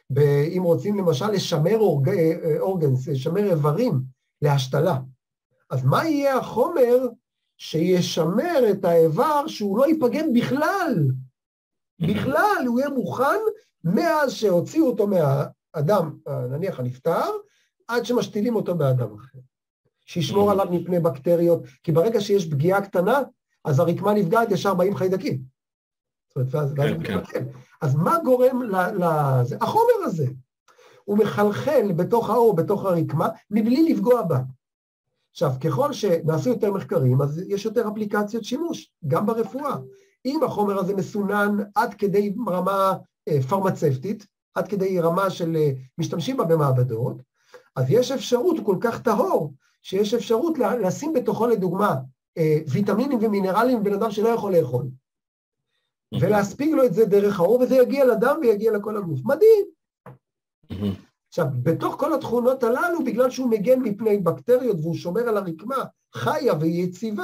אם רוצים למשל לשמר אורג, אורגנס, לשמר איברים להשתלה. אז מה יהיה החומר שישמר את האיבר שהוא לא ייפגם בכלל? בכלל, הוא יהיה מוכן מאז שהוציאו אותו מהאדם, נניח הנפטר, עד שמשתילים אותו באדם אחר. שישמור עליו מפני בקטריות, כי ברגע שיש פגיעה קטנה, אז הרקמה נפגעת ישר באים חיידקים. זאת אומרת, ואז, ואז כן, כן. אז מה גורם לזה? החומר הזה. הוא מחלחל בתוך האור, בתוך הרקמה, מבלי לפגוע בה. עכשיו, ככל שנעשו יותר מחקרים, אז יש יותר אפליקציות שימוש, גם ברפואה. אם החומר הזה מסונן עד כדי רמה פרמצפטית, עד כדי רמה של משתמשים בה במעבדות, אז יש אפשרות, הוא כל כך טהור, שיש אפשרות לשים בתוכו לדוגמה ויטמינים ומינרלים בן אדם שלא יכול לאכול. ולהספיק לו את זה דרך האור, וזה יגיע לדם ויגיע לכל הגוף. מדהים. עכשיו, בתוך כל התכונות הללו, בגלל שהוא מגן מפני בקטריות, והוא שומר על הרקמה חיה ויציבה,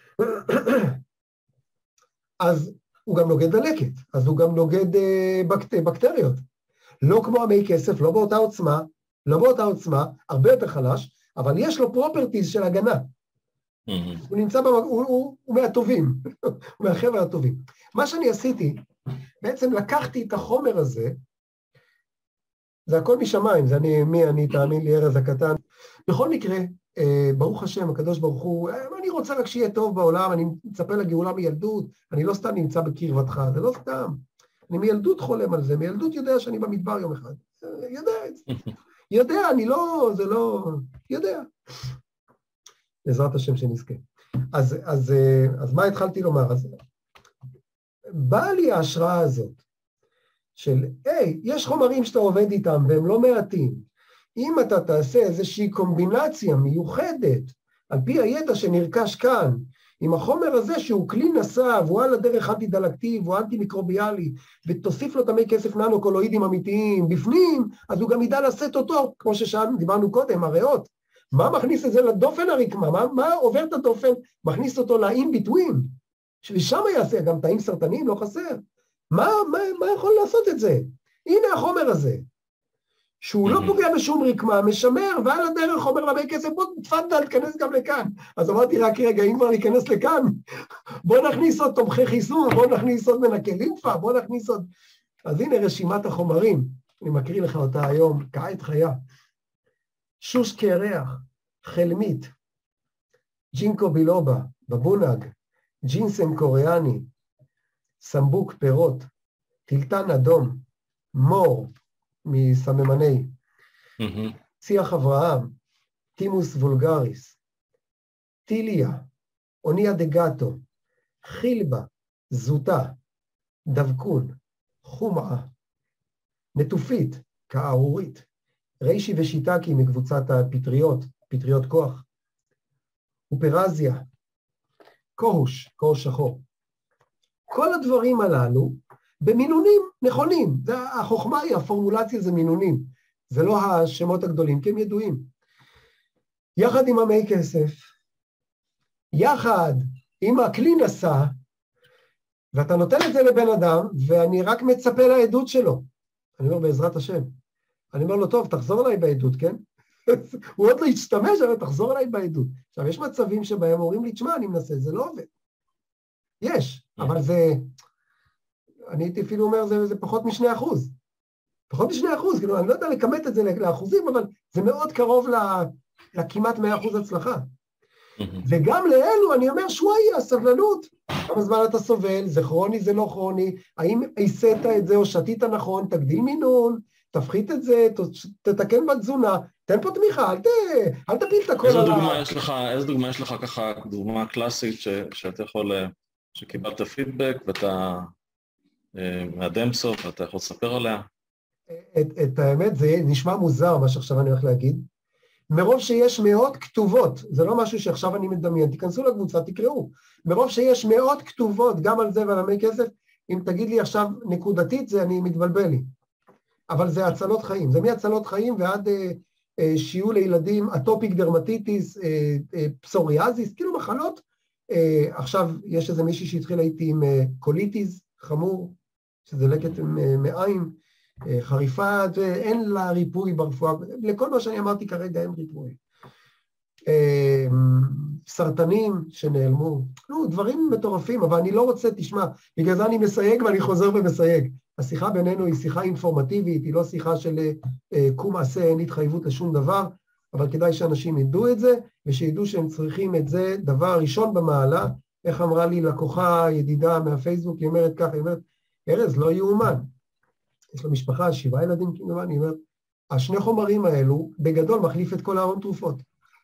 אז הוא גם נוגד דלקת, אז הוא גם נוגד בקט... בקטריות. לא כמו המי כסף, לא באותה עוצמה, לא באותה עוצמה, הרבה יותר חלש, אבל יש לו פרופרטיז של הגנה. הוא נמצא, במג... הוא, הוא, הוא מהטובים, הוא מהחבר'ה הטובים. מה שאני עשיתי, בעצם לקחתי את החומר הזה, זה הכל משמיים, זה אני, מי אני, תאמין לי, ארז הקטן. בכל מקרה, ברוך השם, הקדוש ברוך הוא, אני רוצה רק שיהיה טוב בעולם, אני מצפה לגאולה מילדות, אני לא סתם נמצא בקרבתך, זה לא סתם. אני מילדות חולם על זה, מילדות יודע שאני במדבר יום אחד. יודע את זה. יודע, אני לא, זה לא, יודע. בעזרת השם שנזכה. אז, אז, אז מה התחלתי לומר? אז באה לי ההשראה הזאת, של, היי, יש חומרים שאתה עובד איתם, והם לא מעטים. אם אתה תעשה איזושהי קומבינציה מיוחדת, על פי הידע שנרכש כאן, עם החומר הזה שהוא כלי נשא, והוא על הדרך אנטי-דלקתי, והוא אנטי-מיקרוביאלי, ותוסיף לו תמי כסף ננו-קולואידים אמיתיים בפנים, אז הוא גם ידע לשאת אותו, כמו ששאלנו, דיברנו קודם, הריאות. מה מכניס את זה לדופן הרקמה? מה, מה עובר את הדופן? מכניס אותו ל-in-between, ששם יעשה גם תאים סרטניים, לא חסר. מה, מה, מה יכול לעשות את זה? הנה החומר הזה, שהוא לא פוגע בשום רקמה, משמר, ועל הדרך אומר למי כסף, בוא תפדל, תכנס גם לכאן. אז אמרתי רק רגע, אם כבר ניכנס לכאן, בוא נכניס עוד תומכי חיסון, בוא נכניס עוד מנקה לימפה, בוא נכניס עוד... אז הנה רשימת החומרים, אני מקריא לך אותה היום, כעת חיה. שוש קרח, חלמית, ג'ינקו בילובה, בבונג, ג'ינסם קוריאני, סמבוק פירות, טילטן אדום, מור מסממני, ציח אברהם, טימוס וולגריס, טיליה, אוניה דגטו, חילבה, זוטה, דבקון, חומעה, נטופית, כארורית, רישי ושיטקי מקבוצת הפטריות, פטריות כוח, אופרזיה, קוהוש, קוהוש שחור. כל הדברים הללו במינונים נכונים. זה, החוכמה היא, הפורמולציה זה מינונים. זה לא השמות הגדולים, כי הם ידועים. יחד עם המי כסף, יחד עם הכלי נשא, ואתה נותן את זה לבן אדם, ואני רק מצפה לעדות שלו. אני אומר, בעזרת השם. אני אומר לו, טוב, תחזור אליי בעדות, כן? הוא עוד לא ישתמש, אבל תחזור אליי בעדות. עכשיו, יש מצבים שבהם אומרים לי, תשמע, אני מנסה, זה לא עובד. יש, אבל זה, אני הייתי אפילו אומר, זה, זה פחות משני אחוז. פחות משני אחוז, כאילו, אני לא יודע לכמת את זה לאחוזים, אבל זה מאוד קרוב לכמעט מאה אחוז הצלחה. וגם לאלו, אני אומר, שוואי, הסבלנות. כמה זמן אתה סובל, זה כרוני, זה לא כרוני, האם עשית את זה או שתית נכון, תגדיל מינון, תפחית את זה, תתקן בתזונה, תן פה תמיכה, אל, ת, אל תפיל את הכל. איזו דוגמה יש לך, איזו דוגמה יש לך ככה, דוגמה קלאסית ש, שאתה יכול, שקיבלת פידבק ואתה מאדם סוף, ואתה יכול לספר עליה? את, את האמת, זה נשמע מוזר מה שעכשיו אני הולך להגיד, מרוב שיש מאות כתובות, זה לא משהו שעכשיו אני מדמיין, תיכנסו לקבוצה, תקראו, מרוב שיש מאות כתובות גם על זה ועל המי כסף, אם תגיד לי עכשיו נקודתית, זה אני מתבלבל לי. אבל זה הצלות חיים, זה מהצלות חיים ועד אה, אה, שיעור לילדים, אטופיק דרמטיטיס, אה, אה, פסוריאזיס, כאילו מחלות. אה, עכשיו יש איזה מישהי שהתחילה איתי עם אה, קוליטיס חמור, שזה לקט מעיים, חריפה, אין לה ריפוי ברפואה, לכל מה שאני אמרתי כרגע אין ריפוי. סרטנים שנעלמו, לא, דברים מטורפים, אבל אני לא רוצה, תשמע, בגלל זה אני מסייג ואני חוזר ומסייג. השיחה בינינו היא שיחה אינפורמטיבית, היא לא שיחה של קום עשה, אין התחייבות לשום דבר, אבל כדאי שאנשים ידעו את זה, ושידעו שהם צריכים את זה דבר ראשון במעלה. איך אמרה לי לקוחה ידידה מהפייסבוק, היא אומרת ככה, היא אומרת, ארז, לא יאומן. יש לו משפחה, שבעה ילדים, כמובן, היא אומרת, השני חומרים האלו, בגדול מחליף את כל ההון תרופות.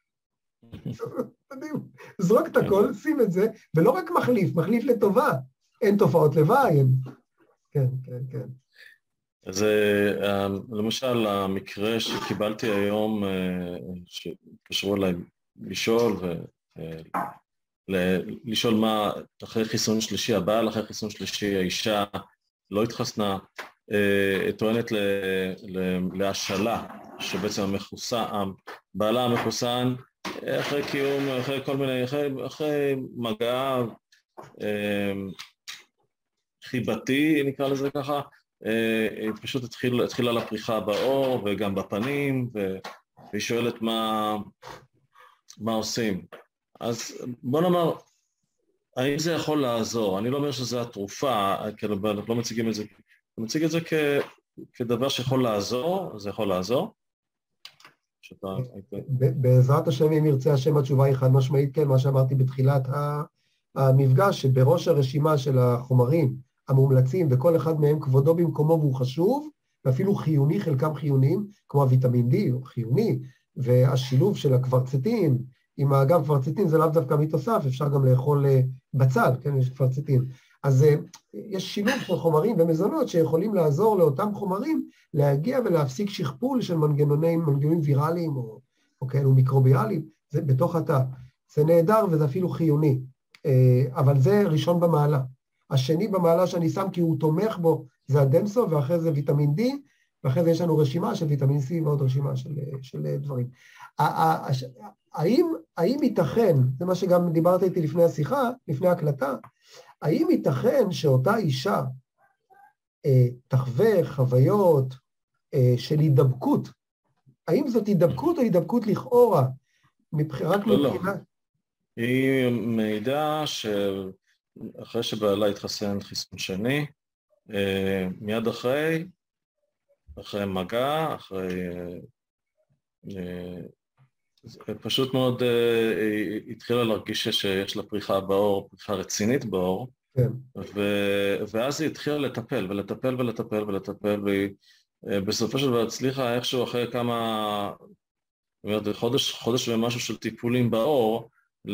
זרוק את הכל, שים את זה, ולא רק מחליף, מחליף לטובה. אין תופעות לוואי. כן, כן, כן. אז למשל, המקרה שקיבלתי היום, שקשרו אליי לשאול, ולשאול מה, אחרי חיסון שלישי, הבעל אחרי חיסון שלישי, האישה לא התחסנה, טוענת להשאלה, שבעצם המחוסן, בעלה המחוסן, אחרי קיום, אחרי כל מיני, אחרי, אחרי מגע חיבתי, נקרא לזה ככה, היא פשוט התחיל, התחילה לפריחה בעור וגם בפנים, והיא שואלת מה, מה עושים. אז בוא נאמר, האם זה יכול לעזור? אני לא אומר שזה התרופה, כאילו, אנחנו לא מציגים את זה, אני מציג את זה כ, כדבר שיכול לעזור, זה יכול לעזור. שאתה... בעזרת השם, אם ירצה השם, התשובה היא חד משמעית, כן, מה שאמרתי בתחילת המפגש, שבראש הרשימה של החומרים המומלצים, וכל אחד מהם כבודו במקומו והוא חשוב, ואפילו חיוני, חלקם חיוניים, כמו הוויטמין D, הוא חיוני, והשילוב של הקוורצטין, עם האגב קוורצטין זה לאו דווקא מתוסף, אפשר גם לאכול בצל, כן, יש קוורצטין. אז יש שילוב של חומרים ומזונות שיכולים לעזור לאותם חומרים להגיע ולהפסיק שכפול של מנגנונים, מנגנונים ויראליים או, או כאלו מיקרוביאליים, זה בתוך התא. זה נהדר וזה אפילו חיוני, אבל זה ראשון במעלה. השני במעלה שאני שם כי הוא תומך בו זה הדמסו, ואחרי זה ויטמין D, ואחרי זה יש לנו רשימה של ויטמין C ועוד רשימה של, של דברים. האם, האם ייתכן, זה מה שגם דיברת איתי לפני השיחה, לפני ההקלטה, האם ייתכן שאותה אישה אה, תחווה חוויות אה, של הידבקות? האם זאת הידבקות או הידבקות לכאורה? מבחירת לא, מבחינה? לא. היא מעידה שאחרי שבעלה התחסן חיסון שני, אה, מיד אחרי, אחרי מגע, אחרי... אה, פשוט מאוד היא התחילה להרגיש שיש לה פריחה בעור, פריחה רצינית בעור, כן. ואז היא התחילה לטפל ולטפל ולטפל ולטפל, והיא בסופו של דבר הצליחה איכשהו אחרי כמה, חודש, חודש ומשהו של טיפולים בעור,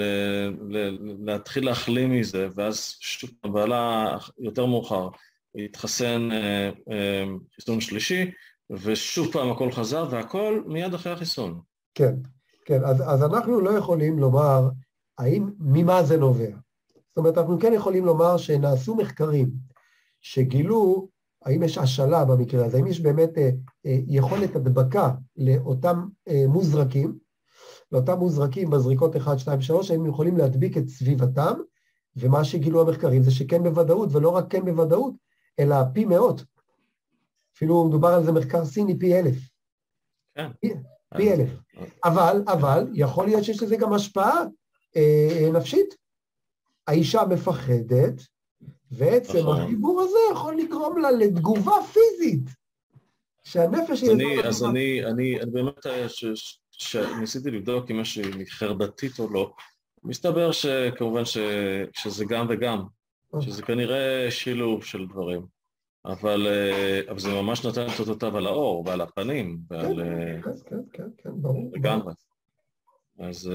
להתחיל להחלים מזה, ואז שוב בעלה יותר מאוחר, היא התחסן חיסון שלישי, ושוב פעם הכל חזר, והכל מיד אחרי החיסון. כן. כן, אז, אז אנחנו לא יכולים לומר האם, ממה זה נובע. זאת אומרת, אנחנו כן יכולים לומר שנעשו מחקרים שגילו האם יש השאלה במקרה הזה, האם יש באמת אה, אה, יכולת הדבקה לאותם אה, מוזרקים, לאותם מוזרקים בזריקות אחת, שתיים, שלוש, האם יכולים להדביק את סביבתם, ומה שגילו המחקרים זה שכן בוודאות, ולא רק כן בוודאות, אלא פי מאות. אפילו מדובר על זה מחקר סיני פי אלף. כן. פי, פי אלף. אבל, אבל, יכול להיות שיש לזה גם השפעה אה, נפשית. האישה מפחדת, ועצם נכון. החיבור הזה יכול לגרום לה לתגובה פיזית, שהנפש... אז, אני, אז אני, אני, אני באמת ש, ש, שניסיתי לבדוק אם יש חרדתית או לא, מסתבר שכמובן ש, שזה גם וגם, שזה כנראה שילוב של דברים. אבל, אבל זה ממש נותן את אותותיו על האור ועל הפנים ועל... כן, כן, כן, כן, ברור. לגמרי. אז...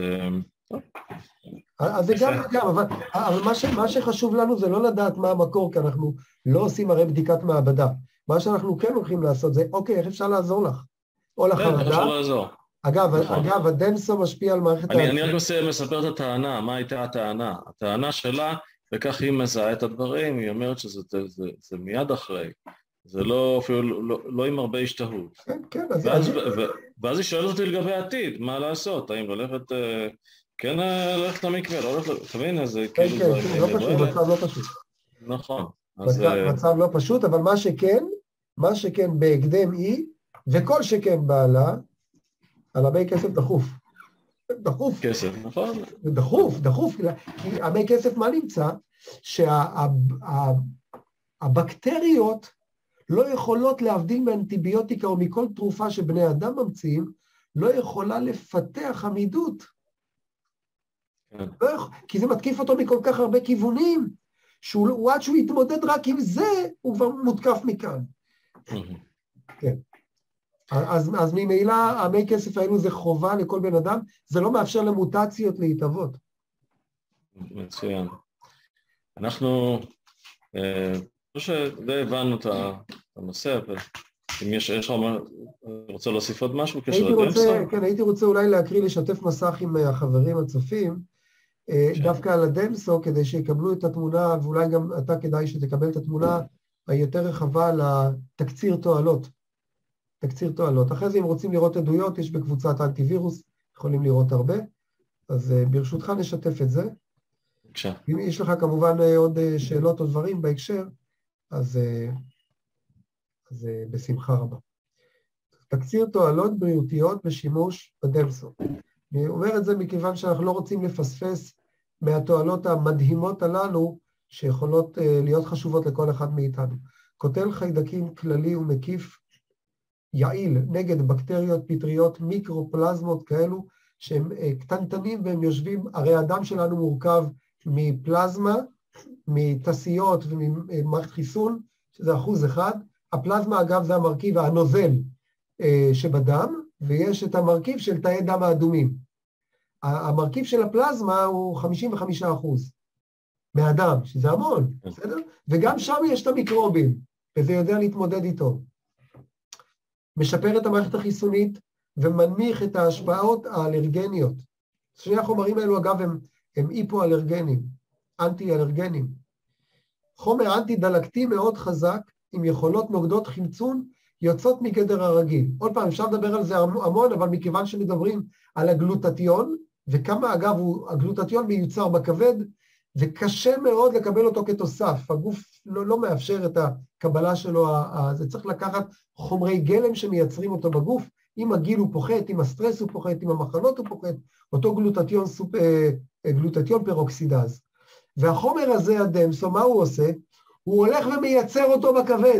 אז זה גם וגם, אבל, אבל מה, ש, מה שחשוב לנו זה לא לדעת מה המקור, כי אנחנו לא עושים הרי בדיקת מעבדה. מה שאנחנו כן הולכים לעשות זה, אוקיי, איך אפשר לעזור לך? או לחרדה. איך אפשר לעזור? אגב, אגב, הדמסו משפיע על מערכת... אני, אני רק מספר את הטענה, מה הייתה הטענה? הטענה שלה, וכך היא מזהה את הדברים, היא אומרת שזה זה, זה, זה מיד אחרי. זה לא, אפילו לא, לא עם הרבה השתהות. כן, כן. ואז, ו, ואז היא שואלת אותי לגבי העתיד, מה לעשות? האם ללכת, כן ללכת למקווה, לא הולכת, תבין, אז כן, כאילו... כן, כן, לא פשוט, מצב לא פשוט. נכון. מצב לא פשוט, אבל מה שכן, מה שכן בהקדם היא, וכל שכן בעלה, על המי כסף דחוף. דחוף. כסף, נכון? דחוף, דחוף. כי המי כסף מה נמצא? שהבקטריות לא יכולות להבדיל מאנטיביוטיקה או מכל תרופה שבני אדם ממציאים, לא יכולה לפתח עמידות. לא יכול, כי זה מתקיף אותו מכל כך הרבה כיוונים, שהוא עד שהוא יתמודד רק עם זה, הוא כבר מותקף מכאן. כן. אז, אז ממילא המי כסף האלו זה חובה לכל בן אדם, זה לא מאפשר למוטציות להתאבות. מצוין. אנחנו, לא שדי הבנו את הנושא, אבל אם יש, יש לך רוצה להוסיף עוד משהו? הייתי רוצה, כן, הייתי רוצה אולי להקריא, לשתף מסך עם החברים הצופים, דווקא על הדמסו, כדי שיקבלו את התמונה, ואולי גם אתה כדאי שתקבל את התמונה היותר רחבה לתקציר תועלות. תקציר תועלות. אחרי זה, אם רוצים לראות עדויות, יש בקבוצת האנטיווירוס, יכולים לראות הרבה, אז ברשותך נשתף את זה. בבקשה. אם יש לך כמובן עוד שאלות או דברים בהקשר, אז, אז בשמחה רבה. תקציר תועלות בריאותיות בשימוש בדמסו. אני אומר את זה מכיוון שאנחנו לא רוצים לפספס מהתועלות המדהימות הללו, שיכולות להיות חשובות לכל אחד מאיתנו. קוטל חיידקים כללי ומקיף, יעיל נגד בקטריות, פטריות, מיקרופלזמות כאלו, שהם קטנטנים והם יושבים, הרי הדם שלנו מורכב מפלזמה, מתסיות וממערכת חיסון, שזה אחוז אחד. הפלזמה אגב זה המרכיב הנוזל שבדם, ויש את המרכיב של תאי דם האדומים. המרכיב של הפלזמה הוא חמישים וחמישה אחוז מהדם, שזה המון, בסדר? וגם שם יש את המיקרובים, וזה יודע להתמודד איתו. משפר את המערכת החיסונית ומנמיך את ההשפעות האלרגניות. שני החומרים האלו אגב הם, הם היפו-אלרגנים, אנטי-אלרגנים. חומר אנטי-דלקתי מאוד חזק, עם יכולות נוגדות חמצון, יוצאות מגדר הרגיל. עוד פעם, אפשר לדבר על זה המון, אבל מכיוון שמדברים על הגלוטטיון, וכמה אגב הוא, הגלוטטיון מיוצר בכבד, וקשה מאוד לקבל אותו כתוסף. הגוף לא, לא מאפשר את הקבלה שלו, זה צריך לקחת חומרי גלם שמייצרים אותו בגוף, אם הגיל הוא פוחת, אם הסטרס הוא פוחת, אם המחלות הוא פוחת, אותו גלוטטיון, סופ, גלוטטיון פרוקסידז. והחומר הזה, הדמסו, מה הוא עושה? הוא הולך ומייצר אותו בכבד.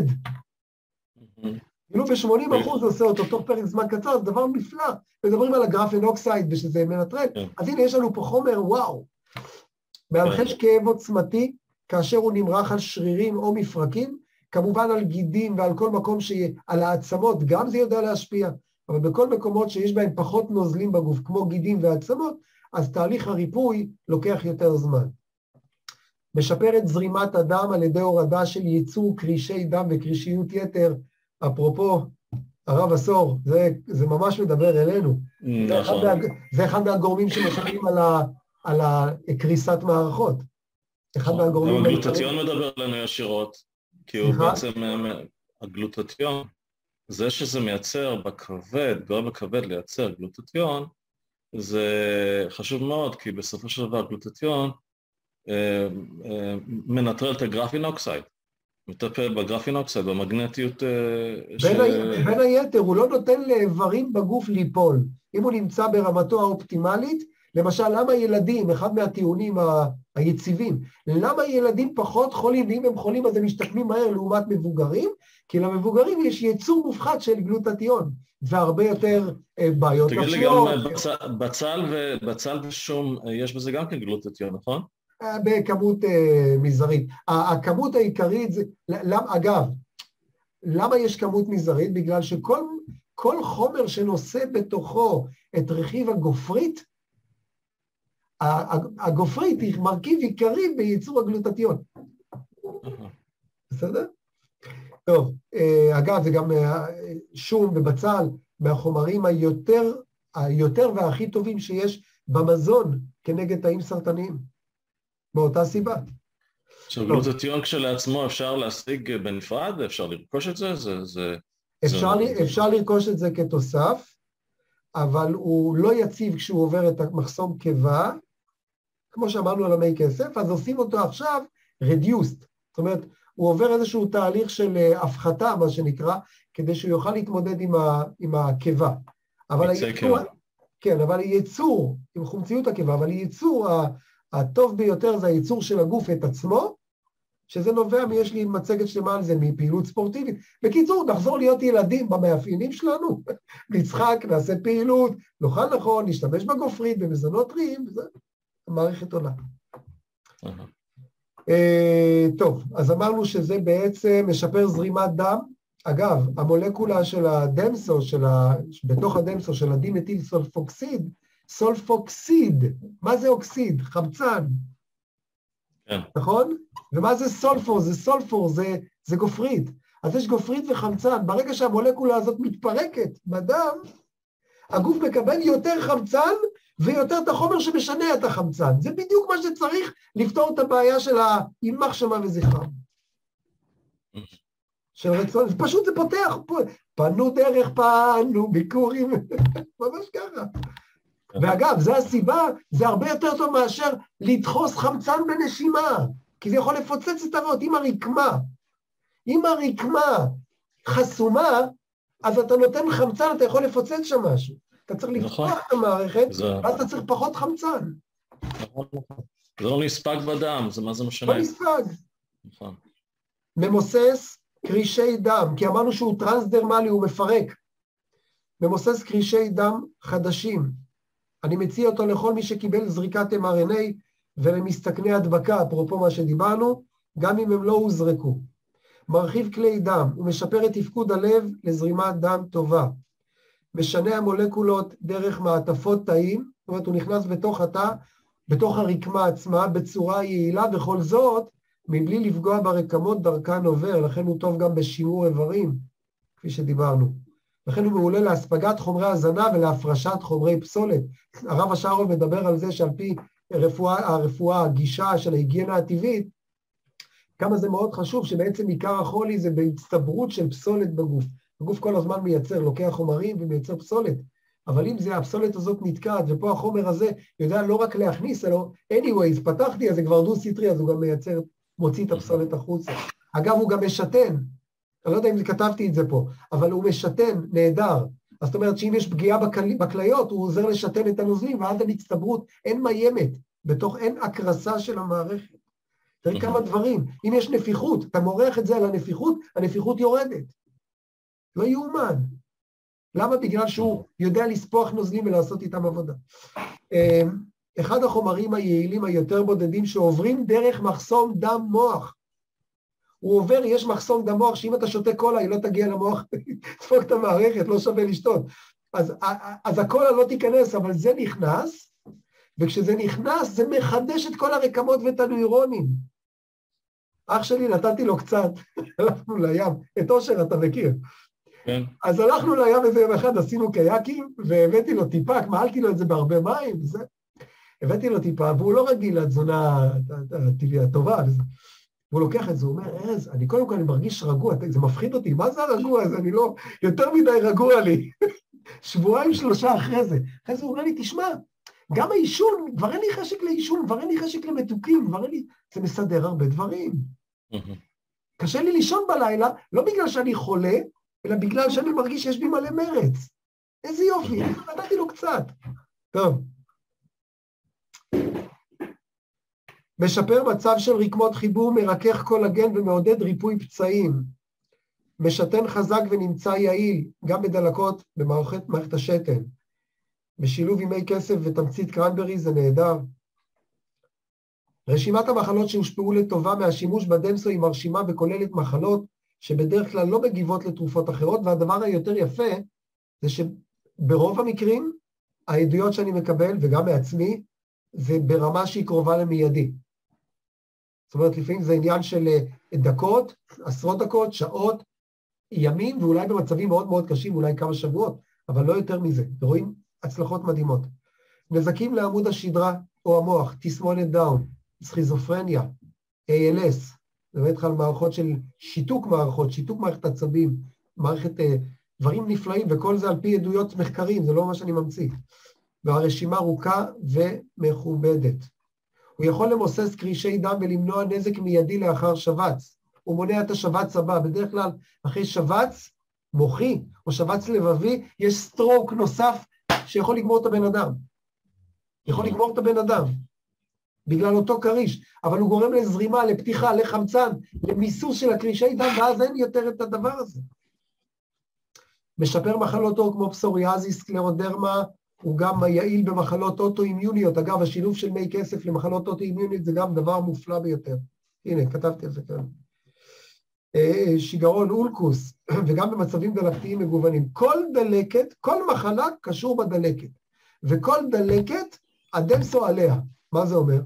כאילו ב-שמונים אחוז עושה אותו תוך פרק זמן קצר, זה דבר נפלא. מדברים על הגרפן אוקסייד ושזה מנטרל. אז הנה יש לנו פה חומר, וואו. מהלחש כאב עוצמתי, כאשר הוא נמרח על שרירים או מפרקים, כמובן על גידים ועל כל מקום שיהיה, על העצמות, גם זה יודע להשפיע, אבל בכל מקומות שיש בהם פחות נוזלים בגוף, כמו גידים ועצמות, אז תהליך הריפוי לוקח יותר זמן. משפר את זרימת הדם על ידי הורדה של ייצור קרישי דם וקרישיות יתר, אפרופו הרב עשור, זה, זה ממש מדבר אלינו. זה אחד, מה, זה אחד מהגורמים שמשפיעים על, ה, על הקריסת מערכות. אחד מהגורמים... הגלוטטיון מדבר אלינו ישירות, כי הוא בעצם, הגלוטטיון, זה שזה מייצר בכבד, גורם בכבד לייצר גלוטטיון, זה חשוב מאוד, כי בסופו של דבר גלוטטיון מנטרל את הגרפין אוקסייד. מטפל בגרפין אוקסייד, במגנטיות... בין, ש... בין היתר, הוא לא נותן לאיברים בגוף ליפול. אם הוא נמצא ברמתו האופטימלית, למשל, למה ילדים, אחד מהטיעונים ה... היציבים, למה ילדים פחות חולים, ואם הם חולים אז הם משתקמים מהר לעומת מבוגרים? כי למבוגרים יש ייצור מופחת של גלוטטיון, והרבה יותר בעיות נפשיות. תגיד לי גם, בצל, ו... בצל ושום, יש בזה גם כן גלוטטיון, נכון? בכמות uh, מזערית. הכמות העיקרית זה, למ, אגב, למה יש כמות מזערית? בגלל שכל כל חומר שנושא בתוכו את רכיב הגופרית, הגופרית היא מרכיב עיקרי בייצור הגלוטטיון. בסדר? טוב, אגב, זה גם שום ובצל מהחומרים היותר, היותר והכי טובים שיש במזון כנגד תאים סרטניים. באותה סיבה. עכשיו, גלוטטיון כשלעצמו אפשר להשיג בנפרד? אפשר לרכוש את זה? זה, זה אפשר, זה... אפשר לרכוש את זה כתוסף, אבל הוא לא יציב כשהוא עובר את המחסום קיבה, כמו שאמרנו על המי כסף, אז עושים אותו עכשיו reduced. זאת אומרת, הוא עובר איזשהו תהליך של הפחתה, מה שנקרא, כדי שהוא יוכל להתמודד עם, ה, עם הקיבה. אבל היצור, כן, אבל היצור, עם חומציות הקיבה, אבל היצור הטוב ביותר זה היצור של הגוף את עצמו, שזה נובע מיש לי מצגת שלמה על זה, מפעילות ספורטיבית. בקיצור, נחזור להיות ילדים במאפיינים שלנו, נצחק, נעשה פעילות, נאכל נכון, נשתמש בגופרית, במזונות טריים, וזה המערכת עולה. טוב, אז אמרנו שזה בעצם משפר זרימת דם. אגב, המולקולה של הדמסו, של ה... בתוך הדמסו של הדימתיל סולפוקסיד, סולפוקסיד, מה זה אוקסיד? חמצן. כן. נכון? ומה זה סולפור? זה סולפור, זה, זה גופרית. אז יש גופרית וחמצן. ברגע שהמולקולה הזאת מתפרקת בדם, הגוף מקבל יותר חמצן ויותר את החומר שמשנה את החמצן. זה בדיוק מה שצריך לפתור את הבעיה של האימח שמה וזכרם. של רצון, פשוט זה פותח, פנו דרך פנו, ביקורים, ממש ככה. ואגב, זו הסיבה, זה הרבה יותר טוב מאשר לדחוס חמצן בנשימה, כי זה יכול לפוצץ את הריאות. אם הרקמה, אם הרקמה חסומה, אז אתה נותן חמצן, אתה יכול לפוצץ שם משהו. אתה צריך לפתוח את המערכת, ואז אתה צריך פחות חמצן. זה לא נספג בדם, זה מה זה משנה? לא נספג. ממוסס קרישי דם, כי אמרנו שהוא טרנסדרמלי, הוא מפרק. ממוסס קרישי דם חדשים. אני מציע אותו לכל מי שקיבל זריקת אם אר אן איי ולמסתכני הדבקה, אפרופו מה שדיברנו, גם אם הם לא הוזרקו. מרחיב כלי דם, הוא משפר את תפקוד הלב לזרימת דם טובה. משנה המולקולות דרך מעטפות תאים, זאת אומרת, הוא נכנס בתוך התא, בתוך הרקמה עצמה, בצורה יעילה, וכל זאת, מבלי לפגוע ברקמות דרכן עובר, לכן הוא טוב גם בשימור איברים, כפי שדיברנו. לכן הוא מעולה להספגת חומרי הזנה ולהפרשת חומרי פסולת. הרב השארוב מדבר על זה שעל פי הרפואה, הרפואה, הגישה של ההיגיינה הטבעית, כמה זה מאוד חשוב שבעצם עיקר החולי זה בהצטברות של פסולת בגוף. הגוף כל הזמן מייצר, לוקח חומרים ומייצר פסולת. אבל אם זה הפסולת הזאת נתקעת, ופה החומר הזה יודע לא רק להכניס, אלא anyways, פתחתי, אז זה כבר דו סטרי, אז הוא גם מייצר, מוציא את הפסולת החוצה. אגב, הוא גם משתן. אני לא יודע אם כתבתי את זה פה, אבל הוא משתן, נהדר. אז זאת אומרת שאם יש פגיעה בכליות, הוא עוזר לשתן את הנוזלים, ועד המצטברות אין מיימת, בתוך אין הקרסה של המערכת. תראי כמה דברים. אם יש נפיחות, אתה מורח את זה על הנפיחות, הנפיחות יורדת. לא יאומן. למה? בגלל שהוא יודע לספוח נוזלים ולעשות איתם עבודה. אחד החומרים היעילים היותר בודדים שעוברים דרך מחסום דם מוח. הוא עובר, יש מחסום דם מוח, שאם אתה שותה קולה, היא לא תגיע למוח, תפוק את המערכת, לא שווה לשתות. אז, אז הקולה לא תיכנס, אבל זה נכנס, וכשזה נכנס, זה מחדש את כל הרקמות ואת הנוירונים. אח שלי, נתתי לו קצת, הלכנו לים, את אושר אתה מכיר. כן. אז הלכנו לים איזה יום אחד, עשינו קייקים, והבאתי לו טיפה, מעלתי לו את זה בהרבה מים, וזה. הבאתי לו טיפה, והוא לא רגיל לתזונה הטבעית וזה. והוא לוקח את זה, הוא אומר, ארז, אני קודם כל אני מרגיש רגוע, זה מפחיד אותי, מה זה הרגוע הזה? אני לא, יותר מדי רגוע לי. שבועיים שלושה אחרי זה. אחרי זה הוא אומר לי, תשמע, גם האישון, כבר אין לי חשק לאישון, כבר אין לי חשק למתוקים, כבר אין לי, זה מסדר הרבה דברים. קשה לי לישון בלילה, לא בגלל שאני חולה, אלא בגלל שאני מרגיש שיש בי מלא מרץ. איזה יופי, נתתי לו קצת. טוב. משפר מצב של רקמות חיבור, מרכך קולגן ומעודד ריפוי פצעים. משתן חזק ונמצא יעיל, גם בדלקות במערכת מערכת השתן. בשילוב ימי כסף ותמצית קרנברי זה נהדר. רשימת המחלות שהושפעו לטובה מהשימוש בדמסו היא מרשימה וכוללת מחלות שבדרך כלל לא מגיבות לתרופות אחרות, והדבר היותר יפה זה שברוב המקרים העדויות שאני מקבל וגם מעצמי זה ברמה שהיא קרובה למיידי. זאת אומרת, לפעמים זה עניין של דקות, עשרות דקות, שעות, ימים, ואולי במצבים מאוד מאוד קשים, אולי כמה שבועות, אבל לא יותר מזה. ורואים הצלחות מדהימות. נזקים לעמוד השדרה או המוח, תסמונת דאון, סכיזופרניה, איי אל אס, זה באמת לך על מערכות של שיתוק מערכות, שיתוק מערכת עצבים, מערכת דברים נפלאים, וכל זה על פי עדויות מחקרים, זה לא מה שאני ממציא. והרשימה ארוכה ומכובדת. הוא יכול למוסס קרישי דם ולמנוע נזק מיידי לאחר שבץ. הוא מונע את השבץ הבא. בדרך כלל, אחרי שבץ מוחי או שבץ לבבי, יש סטרוק נוסף שיכול לגמור את הבן אדם. יכול לגמור את הבן אדם, בגלל אותו קריש, אבל הוא גורם לזרימה, לפתיחה, לחמצן, למיסוס של הקרישי דם, ואז אין יותר את הדבר הזה. משפר מחלות עור כמו פסוריאזיס, סקלרודרמה, הוא גם יעיל במחלות אוטואימיוניות. אגב, השילוב של מי כסף למחלות אוטואימיוניות זה גם דבר מופלא ביותר. הנה, כתבתי את זה כאן. שיגרון, אולקוס, וגם במצבים דלקתיים מגוונים. כל דלקת, כל מחלה קשור בדלקת, וכל דלקת אדמסו עליה. מה זה אומר?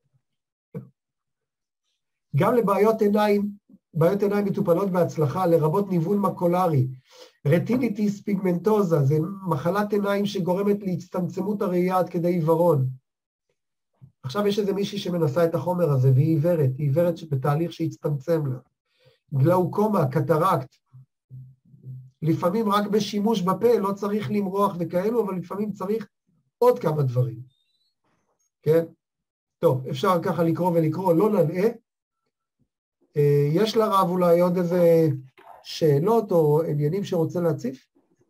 גם לבעיות עיניים, בעיות עיניים מטופלות בהצלחה, לרבות ניוון מקולרי, רטיניטיס פיגמנטוזה, זה מחלת עיניים שגורמת להצטמצמות הראייה עד כדי עיוורון. עכשיו יש איזה מישהי שמנסה את החומר הזה, והיא עיוורת, היא עיוורת בתהליך שהצטמצם לה. גלאוקומה, קטרקט, לפעמים רק בשימוש בפה, לא צריך למרוח וכאלו, אבל לפעמים צריך עוד כמה דברים. כן? טוב, אפשר ככה לקרוא ולקרוא, לא ננאה. יש לרב אולי עוד איזה שאלות או עניינים שרוצה להציף?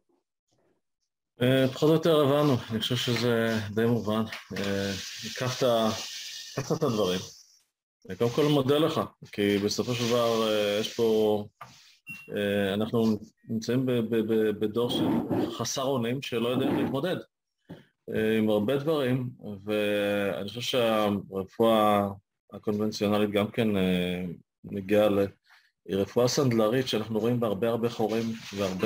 פחות או יותר הבנו, אני חושב שזה די מובן. ניקח את הדברים. קודם כל מודה לך, כי בסופו של דבר יש פה, אנחנו נמצאים בדור של חסר אונים שלא יודעים להתמודד עם הרבה דברים, ואני חושב שהרפואה הקונבנציונלית גם כן מגיעה לרפואה סנדלרית שאנחנו רואים בהרבה הרבה חורים והרבה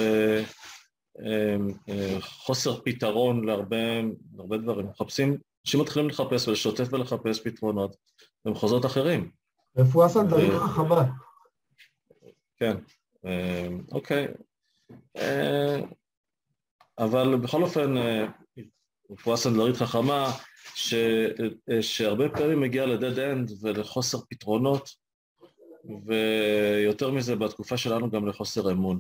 חוסר פתרון להרבה, להרבה דברים. מחפשים, אנשים מתחילים לחפש ולשוטף ולחפש פתרונות במחוזות אחרים. רפואה סנדלרית חכמה. כן. אוקיי. אבל בכל אופן, רפואה סנדלרית חכמה, ש, שהרבה פעמים מגיעה לדד אנד ולחוסר פתרונות, ויותר מזה בתקופה שלנו גם לחוסר אמון.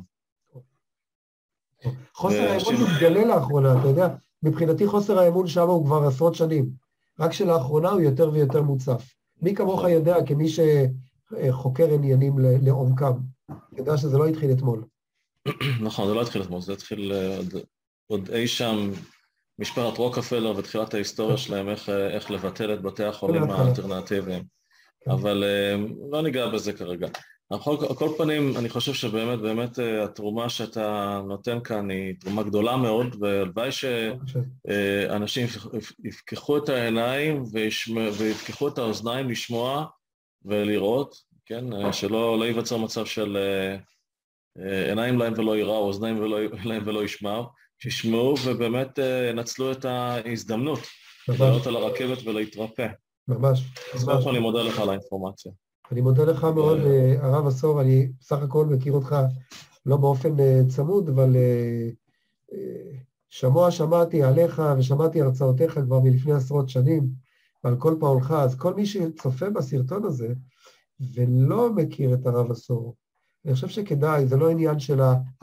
חוסר האמון מתגלה לאחרונה, אתה יודע, מבחינתי חוסר האמון שם הוא כבר עשרות שנים, רק שלאחרונה הוא יותר ויותר מוצף. מי כמוך יודע, כמי שחוקר עניינים לעומקם, יודע שזה לא התחיל אתמול. נכון, זה לא התחיל אתמול, זה התחיל עוד, עוד אי שם, משפחת רוקפלר ותחילת ההיסטוריה שלהם, איך, איך לבטל את בתי החולים האלטרנטיביים. אבל לא ניגע בזה כרגע. על כל פנים, אני חושב שבאמת, באמת התרומה שאתה נותן כאן היא תרומה גדולה מאוד, והלוואי שאנשים יפקחו את העיניים ויפקחו את האוזניים לשמוע ולראות, כן? שלא לא ייווצר מצב של עיניים להם ולא יראו, אוזניים להם ולא ישמעו, שישמעו ובאמת נצלו את ההזדמנות, לעלות על הרכבת ולהתרפא. ממש. אז קודם כל אני מודה לך על האינפורמציה. אני מודה לך מאוד, הרב עשור, אני בסך הכל מכיר אותך לא באופן צמוד, אבל שמוע שמעתי עליך ושמעתי הרצאותיך כבר מלפני עשרות שנים, ועל כל פעולך, אז כל מי שצופה בסרטון הזה ולא מכיר את הרב עשור, אני חושב שכדאי, זה לא עניין של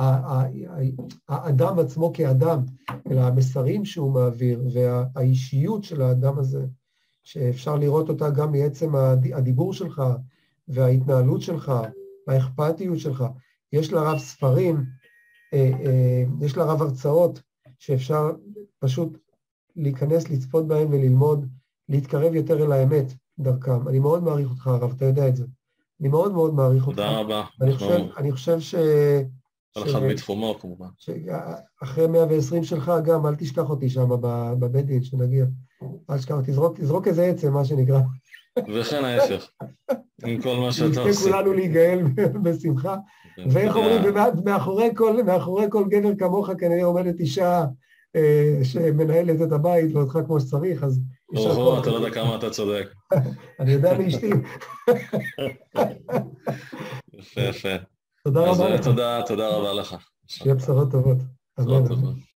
האדם עצמו כאדם, אלא המסרים שהוא מעביר והאישיות של האדם הזה, שאפשר לראות אותה גם מעצם הדיבור שלך וההתנהלות שלך, האכפתיות שלך. יש לרב ספרים, יש לרב הרצאות שאפשר פשוט להיכנס, לצפות בהם וללמוד, להתקרב יותר אל האמת דרכם. אני מאוד מעריך אותך, הרב, אתה יודע את זה. אני מאוד מאוד מעריך אותך. תודה רבה. אני חושב, אני חושב ש... כל אחד בתחומו, כמובן. אחרי מאה ועשרים שלך גם, אל תשכח אותי שם בבית דין, שנגיע. אל תשכח אותי, תזרוק, תזרוק איזה עצם, מה שנקרא. וכן ההפך, עם כל מה שאתה עושה. נזכה כולנו להיגאל בשמחה. ואיך אומרים, מאחורי כל גבר כמוך כנראה עומדת אישה שמנהלת את הבית ואותך כמו שצריך, אז... אוהו, אתה לא יודע כמה אתה צודק. אני יודע מאשתי. יפה, יפה. תודה רבה לך. תודה, תודה רבה לך. שיהיה בשורות טובות. בשורות טובות.